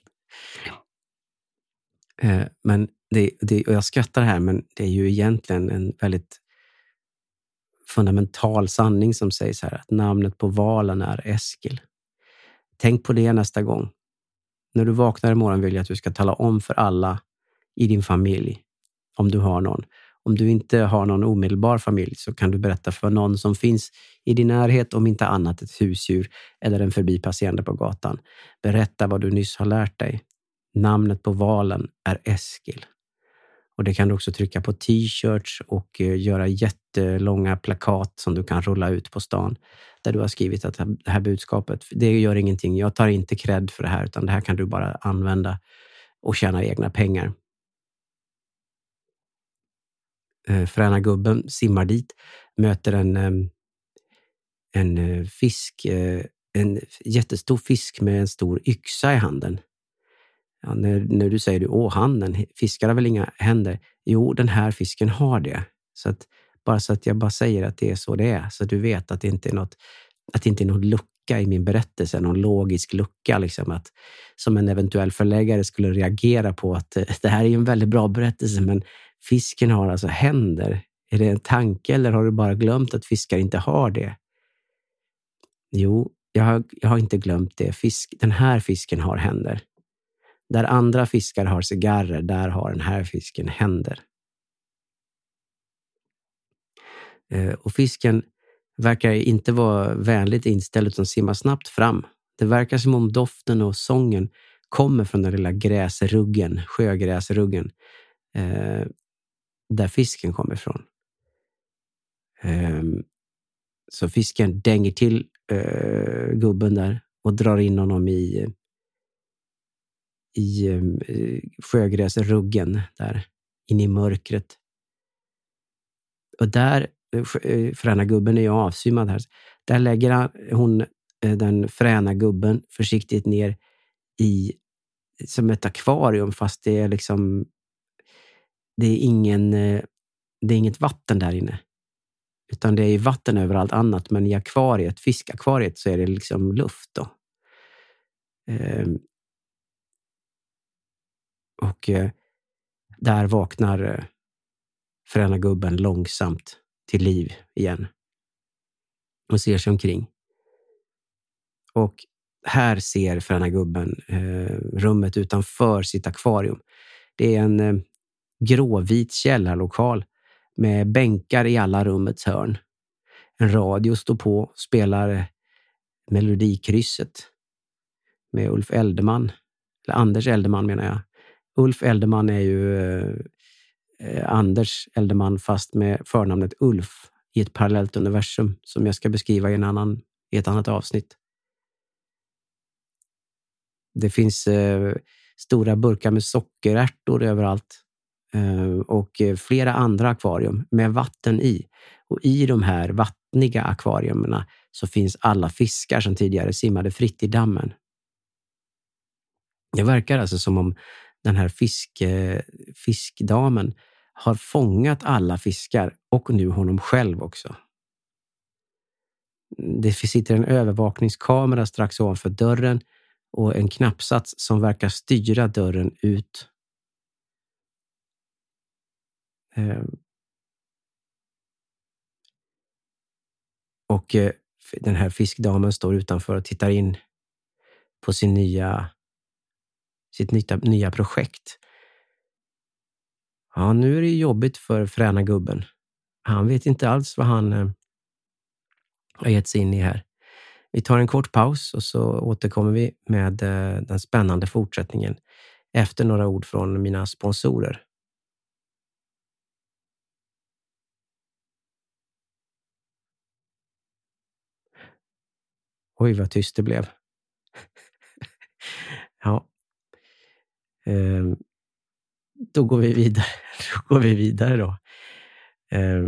Eh, men det, det, och jag skrattar här, men det är ju egentligen en väldigt fundamental sanning som sägs här. Att namnet på valen är Eskil. Tänk på det nästa gång. När du vaknar imorgon vill jag att du ska tala om för alla i din familj, om du har någon. Om du inte har någon omedelbar familj så kan du berätta för någon som finns i din närhet, om inte annat ett husdjur eller en förbipasserande på gatan. Berätta vad du nyss har lärt dig. Namnet på valen är Eskil. Och det kan du också trycka på t-shirts och göra jättelånga plakat som du kan rulla ut på stan. Där du har skrivit att det här budskapet, det gör ingenting. Jag tar inte cred för det här, utan det här kan du bara använda och tjäna egna pengar. Fräna gubben simmar dit, möter en, en fisk, en jättestor fisk med en stor yxa i handen. Ja, när, när du säger du, åh handen, fiskar har väl inga händer? Jo, den här fisken har det. Så att, bara så att jag bara säger att det är så det är, så du vet att det inte är något, att det inte är någon lucka i min berättelse, någon logisk lucka liksom, att som en eventuell förläggare skulle reagera på att det här är en väldigt bra berättelse, men fisken har alltså händer. Är det en tanke eller har du bara glömt att fiskar inte har det? Jo, jag har, jag har inte glömt det. Fisk, den här fisken har händer. Där andra fiskar har cigarrer, där har den här fisken händer. Eh, och fisken verkar inte vara vänligt inställd utan simmar snabbt fram. Det verkar som om doften och sången kommer från den lilla gräsruggen, sjögräsruggen. Eh, där fisken kommer ifrån. Um, så fisken dänger till uh, gubben där och drar in honom i i um, sjögräsruggen där inne i mörkret. Och där uh, fräna gubben är ju avsvimmad här. Där lägger han, hon uh, den fräna gubben försiktigt ner i som ett akvarium, fast det är liksom det är ingen det är inget vatten där inne. Utan det är vatten över allt annat, men i akvariet, fiskakvariet, så är det liksom luft då. Ehm. Och eh, där vaknar eh, fräna gubben långsamt till liv igen. Och ser sig omkring. Och här ser fräna gubben eh, rummet utanför sitt akvarium. Det är en eh, gråvit källarlokal med bänkar i alla rummets hörn. En radio står på och spelar Melodikrysset med Ulf Eldeman. Eller Anders Eldeman menar jag. Ulf Eldeman är ju eh, Anders Eldeman fast med förnamnet Ulf i ett parallellt universum som jag ska beskriva i, en annan, i ett annat avsnitt. Det finns eh, stora burkar med sockerärtor överallt. och flera andra akvarium med vatten i. Och i de här vattniga akvariumerna så finns alla fiskar som tidigare simmade fritt i dammen. Det verkar alltså som om den här fisk, fiskdamen har fångat alla fiskar och nu honom själv också. Det sitter en övervakningskamera strax ovanför dörren och en knappsats som verkar styra dörren ut. Och den här fiskdamen står utanför och tittar in på sin nya, sitt nya, nya projekt. Ja, nu är det jobbigt för fräna gubben. Han vet inte alls vad han eh, har gett sig in i här. Vi tar en kort paus och så återkommer vi med eh, den spännande fortsättningen efter några ord från mina sponsorer. Oj, vad tyst det blev. Ja. Ehm, då går vi vidare. Då går vi vidare då. Ehm,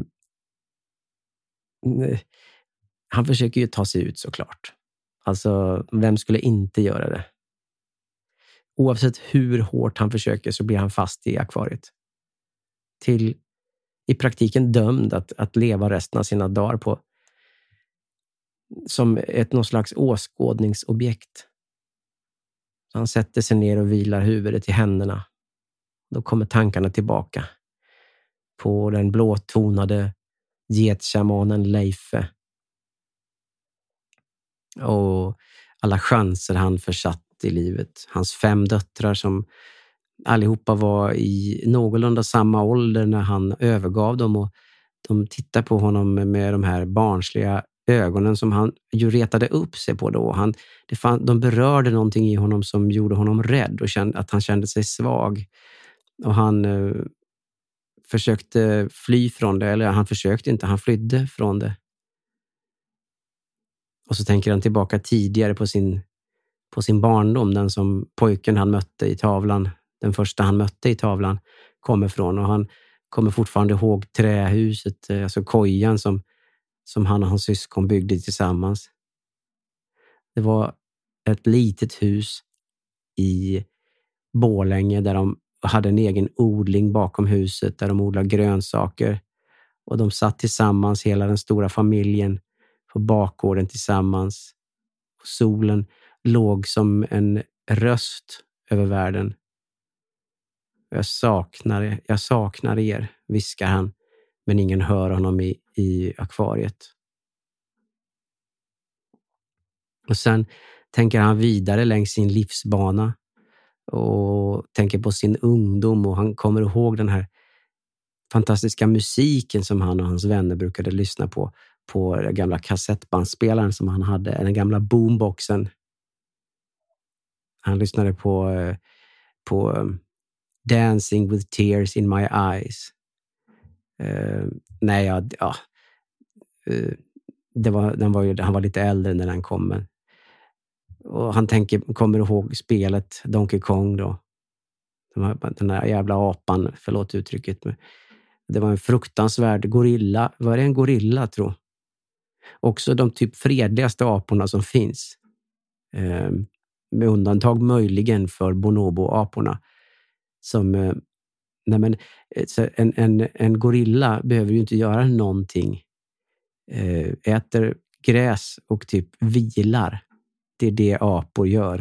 han försöker ju ta sig ut såklart. Alltså, vem skulle inte göra det? Oavsett hur hårt han försöker så blir han fast i akvariet. Till i praktiken dömd att, att leva resten av sina dagar på som ett någon slags åskådningsobjekt. Så han sätter sig ner och vilar huvudet i händerna. Då kommer tankarna tillbaka på den blåtonade getshamanen Leife. Och alla chanser han försatt i livet. Hans fem döttrar som allihopa var i någorlunda samma ålder när han övergav dem. Och de tittar på honom med de här barnsliga ögonen som han ju retade upp sig på då. Han, det fann, de berörde någonting i honom som gjorde honom rädd och kände, att han kände sig svag. Och han eh, försökte fly från det, eller han försökte inte, han flydde från det. Och så tänker han tillbaka tidigare på sin, på sin barndom, den som pojken han mötte i tavlan, den första han mötte i tavlan kommer från. Och han kommer fortfarande ihåg trähuset, alltså kojan som som han och hans syskon byggde tillsammans. Det var ett litet hus i Borlänge där de hade en egen odling bakom huset där de odlade grönsaker. Och de satt tillsammans, hela den stora familjen, på bakgården tillsammans. Och solen låg som en röst över världen. Jag saknar, jag saknar er, viskar han. Men ingen hör honom i, i akvariet. Och sen tänker han vidare längs sin livsbana. Och tänker på sin ungdom. Och han kommer ihåg den här fantastiska musiken som han och hans vänner brukade lyssna på. På den gamla kassettbandspelaren som han hade. Den gamla boomboxen. Han lyssnade på, på Dancing with Tears in My Eyes. Uh, nej, ja, ja. Uh, det var, den var ju, han var lite äldre när den kom. Och han tänker, kommer ihåg spelet Donkey Kong då. Den där jävla apan, förlåt uttrycket. Men det var en fruktansvärd gorilla. Var det en gorilla, tror jag? Också de typ fredligaste aporna som finns. Uh, med undantag möjligen för bonobo-aporna. Som... Uh, Nej, men en, en, en gorilla behöver ju inte göra någonting. Äter gräs och typ vilar. Det är det apor gör.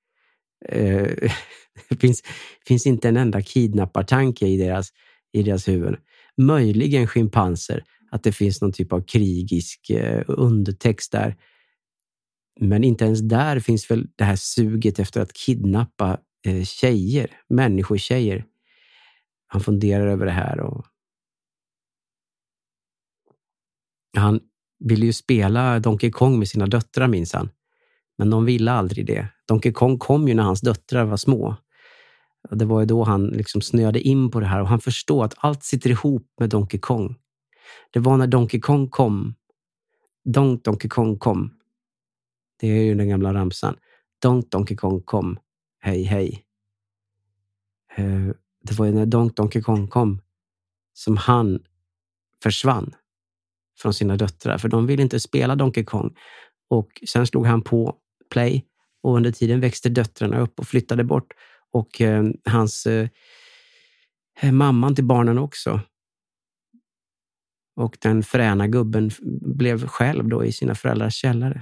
Det finns, finns inte en enda kidnappartanke i deras, i deras huvud. Möjligen schimpanser. Att det finns någon typ av krigisk undertext där. Men inte ens där finns väl det här suget efter att kidnappa tjejer. Människotjejer. Han funderar över det här och han ville ju spela Donkey Kong med sina döttrar, minns han. Men de ville aldrig det. Donkey Kong kom ju när hans döttrar var små. Och det var ju då han liksom snöade in på det här och han förstod att allt sitter ihop med Donkey Kong. Det var när Donkey Kong kom. Don't Donkey Kong kom. Det är ju den gamla ramsan. Don't Donkey Kong kom. Hej, hej. Uh, det var ju när Donk Donkey Kong kom som han försvann från sina döttrar. För de ville inte spela Donkey Kong. Och sen slog han på play. Och under tiden växte döttrarna upp och flyttade bort. Och eh, hans eh, mamman till barnen också. Och den fräna gubben blev själv då i sina föräldrars källare.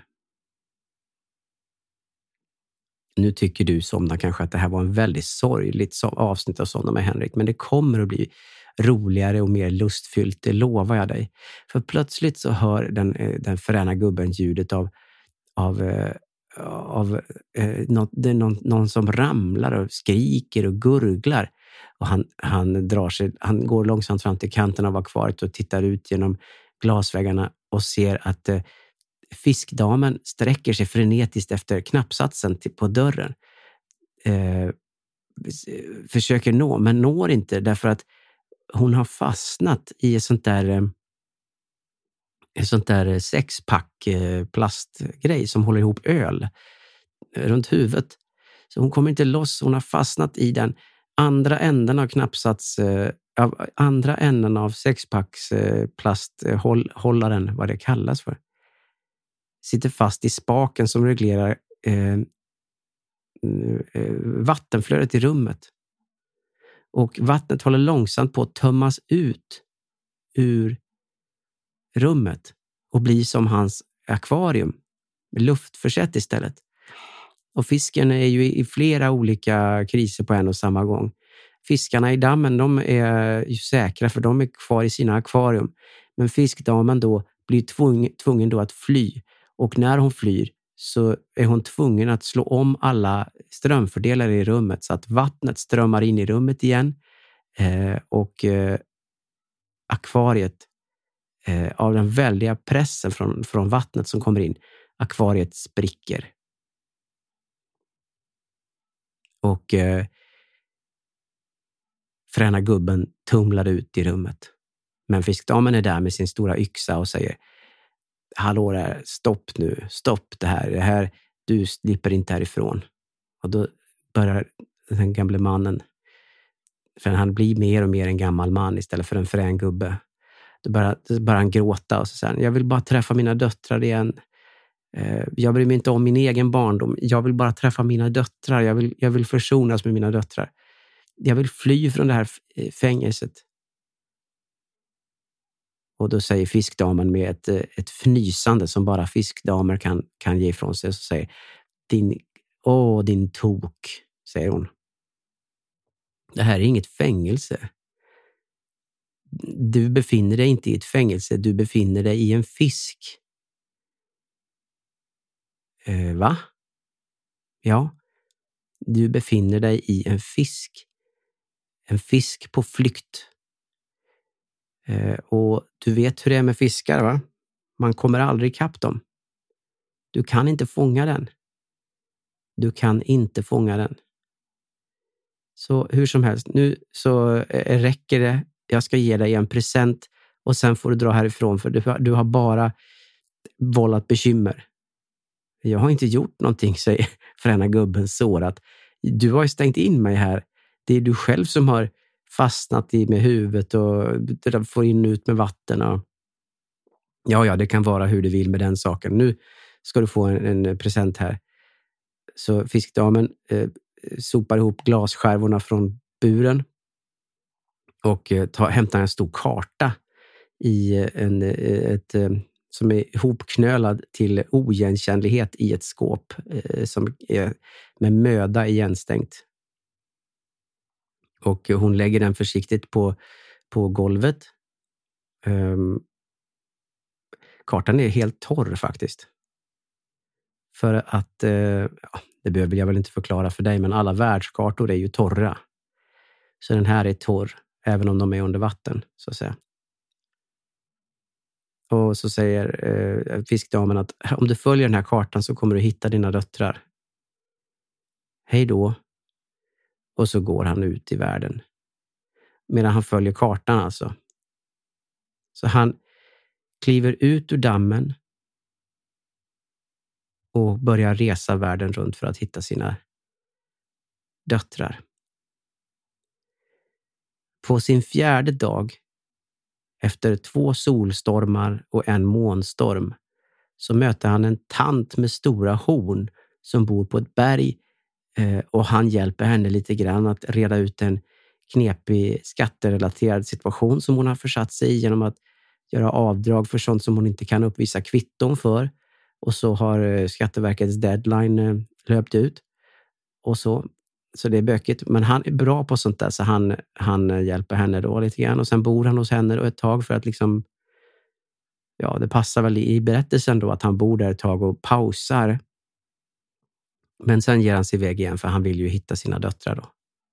Nu tycker du Somna kanske att det här var en väldigt sorgligt avsnitt av Somna med Henrik. Men det kommer att bli roligare och mer lustfyllt, det lovar jag dig. För plötsligt så hör den, den fräna gubben ljudet av, av, av eh, något, det är någon, någon som ramlar och skriker och gurglar. Och han, han, drar sig, han går långsamt fram till kanten av akvariet och tittar ut genom glasväggarna och ser att eh, fiskdamen sträcker sig frenetiskt efter knappsatsen till, på dörren. Eh, försöker nå, men når inte därför att hon har fastnat i ett sånt där eh, ett sånt där sexpack eh, plastgrej som håller ihop öl eh, runt huvudet. Så hon kommer inte loss, hon har fastnat i den andra änden av knappsats eh, av andra änden av sexpacks eh, plasthållaren, vad det kallas för. Sitter fast i spaken som reglerar eh, eh, vattenflödet i rummet. Och vattnet håller långsamt på att tömmas ut ur rummet och blir som hans akvarium med luftförsett istället. Och fisken är ju i flera olika kriser på en och samma gång. Fiskarna i dammen, de är ju säkra för de är kvar i sina akvarium. Men fiskdamen då blir tvungen, tvungen då att fly. Och när hon flyr så är hon tvungen att slå om alla strömfördelare i rummet så att vattnet strömmar in i rummet igen. Eh, och eh, akvariet eh, av den väldiga pressen från, från vattnet som kommer in, akvariet spricker. Och eh, fräna gubben tumlar ut i rummet. Men fiskdamen är där med sin stora yxa och säger: hallå där, stopp nu, stopp det här, det här, du slipper inte härifrån. Och då börjar den gamla mannen, för han blir mer och mer en gammal man istället för en frän gubbe. Då börjar, då börjar han gråta och så säger han: jag vill bara träffa mina döttrar igen. Jag bryr mig inte om min egen barndom. Jag vill bara träffa mina döttrar. Jag vill, jag vill försonas med mina döttrar. Jag vill fly från det här fängelset. Och då säger fiskdamen med ett, ett fnysande som bara fiskdamer kan, kan ge ifrån sig. Så säger: din, åh din tok, säger hon. Det här är inget fängelse. Du befinner dig inte i ett fängelse. Du befinner dig i en fisk. Eh, va? Ja. Du befinner dig i en fisk. En fisk på flykt. Eh, och du vet hur det är med fiskar, va? Man kommer aldrig ikapp dem. Du kan inte fånga den. Du kan inte fånga den. Så hur som helst, nu så eh, räcker det. Jag ska ge dig en present och sen får du dra härifrån, för du, du har bara vållat bekymmer. Jag har inte gjort någonting, säger fräna gubben sårat. Du har ju stängt in mig här. Det är du själv som har fastnat i med huvudet och får in ut med vatten. Och... Ja, ja, det kan vara hur du vill med den saken. Nu ska du få en, en present här. Så fiskdamen eh, sopar ihop glasskärvorna från buren och eh, tar, hämtar en stor karta i en, ett... ett som är ihopknölad till oigenkännlighet i ett skåp eh, som är med möda igenstängt. Och hon lägger den försiktigt på, på golvet. Um, kartan är helt torr faktiskt. För att, eh, ja, det behöver jag väl inte förklara för dig, men alla världskartor är ju torra. Så den här är torr, även om de är under vatten, så att säga. Och så säger eh, fiskdamen att om du följer den här kartan så kommer du hitta dina döttrar. Hej då. Och så går han ut i världen. Medan han följer kartan alltså. Så han kliver ut ur dammen och börjar resa världen runt för att hitta sina döttrar. På sin fjärde dag, efter två solstormar och en månstorm, så möter han en tant med stora horn som bor på ett berg, eh, och han hjälper henne lite grann att reda ut en knepig skatterelaterad situation som hon har försatt sig i genom att göra avdrag för sånt som hon inte kan uppvisa kvitton för. Och så har eh, Skatteverkets deadline eh, löpt ut. Och så, så det är bökigt. Men han är bra på sånt där, så han, han eh, hjälper henne då lite grann. Och sen bor han hos henne då ett tag för att liksom, ja, det passar väl i berättelsen då att han bor där ett tag och pausar. Men sen ger han sig iväg igen för han vill ju hitta sina döttrar då.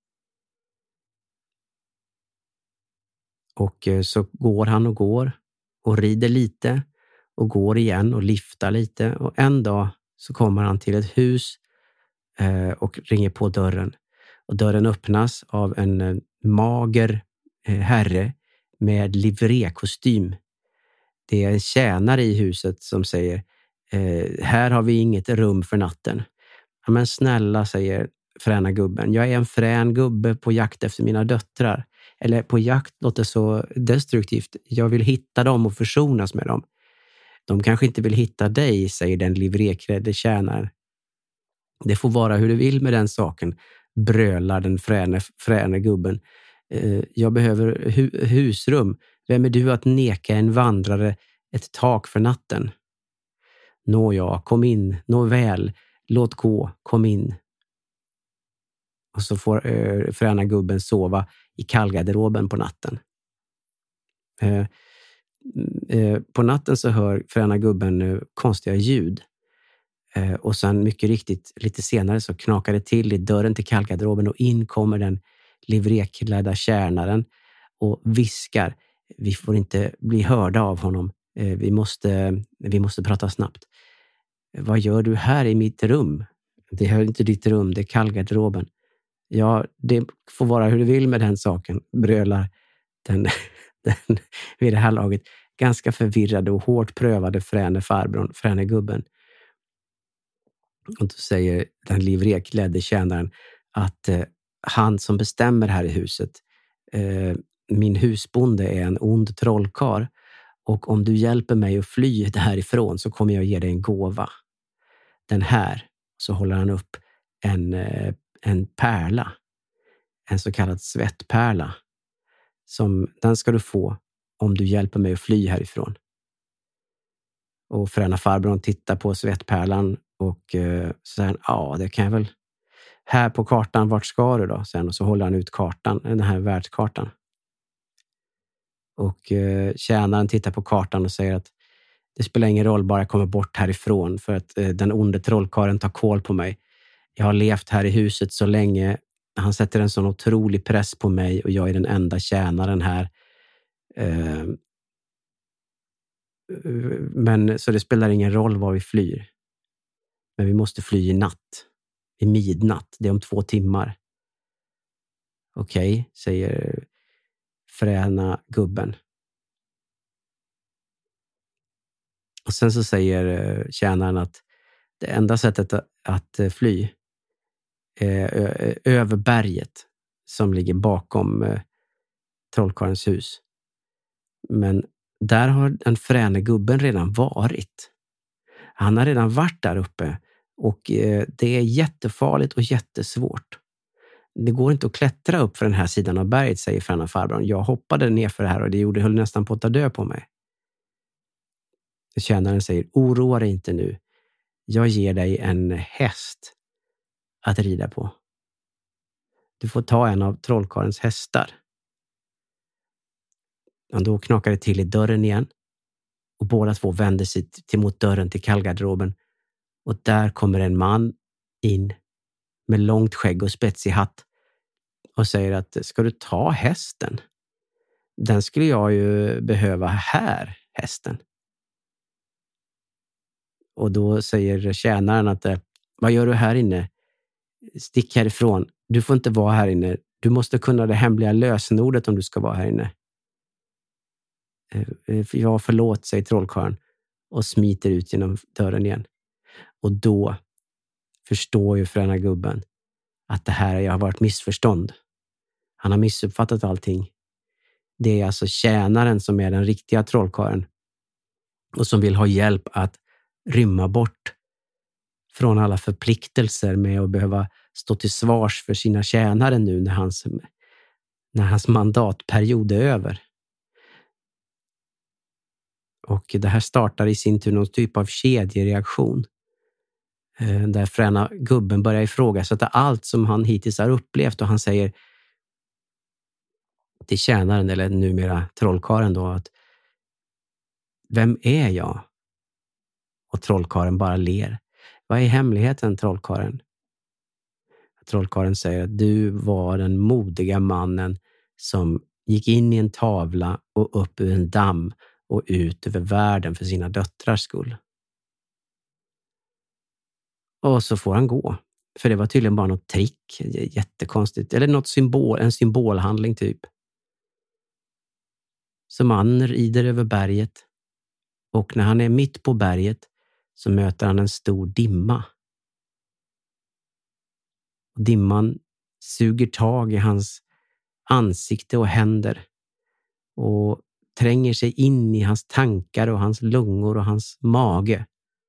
Och eh, så går han och går och rider lite och går igen och liftar lite. Och en dag så kommer han till ett hus eh, och ringer på dörren. Och dörren öppnas av en eh, mager eh, herre med livrékostym. Det är en tjänare i huset som säger, eh, här har vi inget rum för natten. Ja, men snälla, säger fräna gubben. Jag är en frän gubbe på jakt efter mina döttrar. Eller på jakt låter så destruktivt. Jag vill hitta dem och försonas med dem. De kanske inte vill hitta dig, säger den livréklädde tjänaren. Det får vara hur du vill med den saken, brölar den fräne, fräne gubben. Eh, jag behöver hu- husrum. Vem är du att neka en vandrare ett tak för natten? Nå ja, kom in, nå väl, låt gå, kom in. Och så får eh, fräna gubben sova i kallgarderoben på natten. Eh, eh, på natten så hör fräna gubben eh, konstiga ljud. Eh, och sen mycket riktigt lite senare så knakar det till i dörren till kallgarderoben och in kommer den livréklädda tjänaren och viskar. Vi får inte bli hörda av honom. Eh, vi, måste, vi måste prata snabbt. Vad gör du här i mitt rum? Det är inte ditt rum, det är kallgarderoben. Ja, det får vara hur du vill med den saken, brölar den, den vid det här laget ganska förvirrade och hårt prövade fräne farbrorn, fräne gubben. Och då säger den livréklädde tjänaren att eh, han som bestämmer här i huset, eh, min husbonde är en ond trollkarl, och om du hjälper mig att fly därifrån så kommer jag ge dig en gåva. Den här, så håller han upp en eh, en pärla, en så kallad svettpärla, som den ska du få om du hjälper mig att fly härifrån. Och fräna farbrorn tittar på svettpärlan och eh, säger, ja, det kan jag väl. Här på kartan, vart ska du då? Sen, och så håller han ut kartan, den här världskartan. Och eh, tjänaren tittar på kartan och säger att det spelar ingen roll, bara jag kommer bort härifrån, för att eh, den onde trollkaren tar kål på mig. Jag har levt här i huset så länge. Han sätter en sån otrolig press på mig och jag är den enda tjänaren här. Eh, men så det spelar ingen roll var vi flyr. Men vi måste fly i natt. I midnatt. Det är om två timmar. Okej, okay, säger fräna gubben. Och sen så säger tjänaren att det enda sättet att fly är över berget som ligger bakom trollkarlens hus. Men där har den fräne gubben redan varit. Han har redan varit där uppe och det är jättefarligt och jättesvårt. Det går inte att klättra upp för den här sidan av berget, säger fräna farbrorn. Jag hoppade ner för det här och det gjorde, höll nästan på att ta död på mig. Tjänaren säger, oroa dig inte nu. Jag ger dig en häst att rida på. Du får ta en av trollkarlens hästar. Och då knakar det till i dörren igen. Och båda två vänder sig till mot dörren till kallgarderoben. Och där kommer en man in med långt skägg och spetsig hatt. Och säger att, ska du ta hästen? Den skulle jag ju behöva här, hästen. Och då säger tjänaren att, vad gör du här inne? Stick härifrån. Du får inte vara här inne. Du måste kunna det hemliga lösenordet om du ska vara här inne. Ja, förlåt, säger trollkarlen och smiter ut genom dörren igen. Och då förstår ju fräna gubben att det här har varit missförstånd. Han har missuppfattat allting. Det är alltså tjänaren som är den riktiga trollkarlen och som vill ha hjälp att rymma bort från alla förpliktelser med att behöva stå till svars för sina tjänare nu när hans, när hans mandatperiod är över. Och det här startar i sin tur någon typ av kedjereaktion. Där fräna gubben börjar ifrågasätta allt som han hittills har upplevt och han säger till tjänaren, eller numera trollkaren då, att vem är jag? Och trollkaren bara ler. Vad är hemligheten, trollkaren? Trollkaren säger att du var den modiga mannen som gick in i en tavla och upp ur en damm och ut över världen för sina döttrars skull. Och så får han gå. För det var tydligen bara något trick. Jättekonstigt. Eller något symbol, en symbolhandling typ. Så mannen rider över berget. Och när han är mitt på berget så möter han en stor dimma. Och dimman suger tag i hans ansikte och händer. Och tränger sig in i hans tankar och hans lungor och hans mage.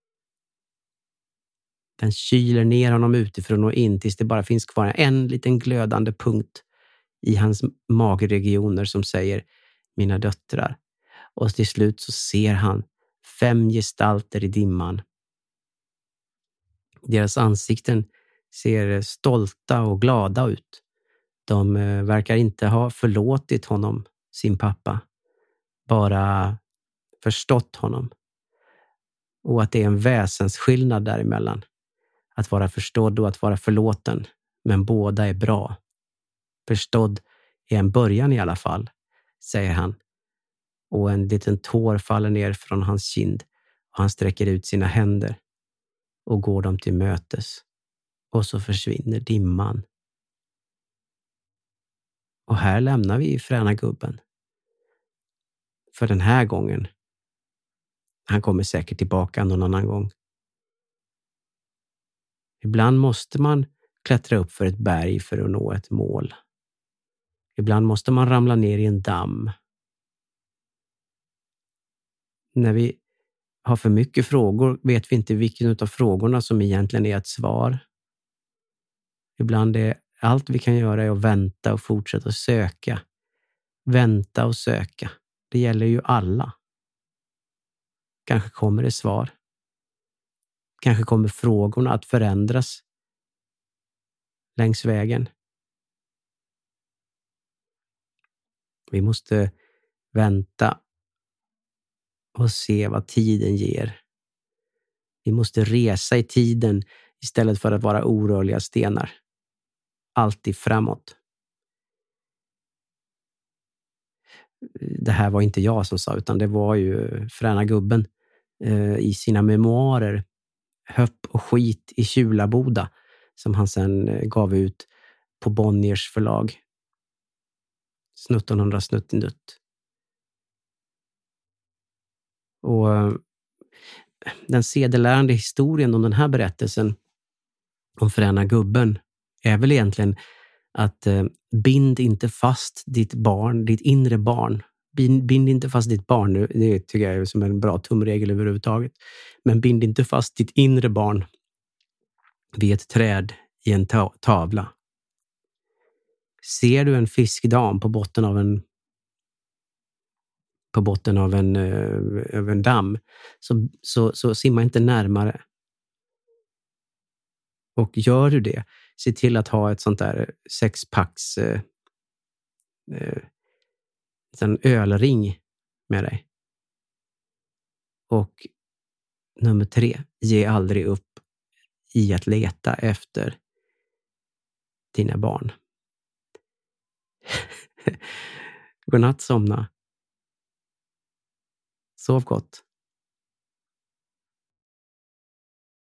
Den kyler ner honom utifrån och in tills det bara finns kvar en liten glödande punkt i hans magregioner som säger mina döttrar. Och till slut så ser han fem gestalter i dimman. Deras ansikten ser stolta och glada ut. De verkar inte ha förlåtit honom, sin pappa. Bara förstått honom. Och att det är en väsensskillnad däremellan. Att vara förstådd och att vara förlåten. Men båda är bra. Förstådd är en början i alla fall, säger han. Och en liten tår faller ner från hans kind. Och han sträcker ut sina händer. Och går dem till mötes. Och så försvinner dimman. Och här lämnar vi fräna gubben. För den här gången. Han kommer säkert tillbaka någon annan gång. Ibland måste man klättra upp för ett berg för att nå ett mål. Ibland måste man ramla ner i en damm. När vi har för mycket frågor vet vi inte vilken av frågorna som egentligen är ett svar. Ibland är allt vi kan göra är att vänta och fortsätta söka. Vänta och söka. Det gäller ju alla. Kanske kommer det svar. Kanske kommer frågorna att förändras längs vägen. Vi måste vänta och se vad tiden ger. Vi måste resa i tiden istället för att vara orörliga stenar. Alltid framåt. Det här var inte jag som sa, utan det var ju fräna gubben eh, i sina memoarer Höpp och skit i Kjulaboda som han sen eh, gav ut på Bonniers förlag. Snuttonhundra snuttindutt. Och eh, den sedelärande historien om den här berättelsen om fräna gubben är väl egentligen att eh, bind inte fast ditt barn, ditt inre barn. Bind, bind inte fast ditt barn, nu, det tycker jag är som en bra tumregel överhuvudtaget. Men bind inte fast ditt inre barn vid ett träd i en ta- tavla. Ser du en fiskdam på botten av en på botten av en, uh, av en damm så, så, så simma inte närmare. Och gör du det, se till att ha ett sånt där sexpacks uh, uh, en ölring med dig. Och nummer tre, ge aldrig upp i att leta efter dina barn. Godnatt, somna. Sov gott.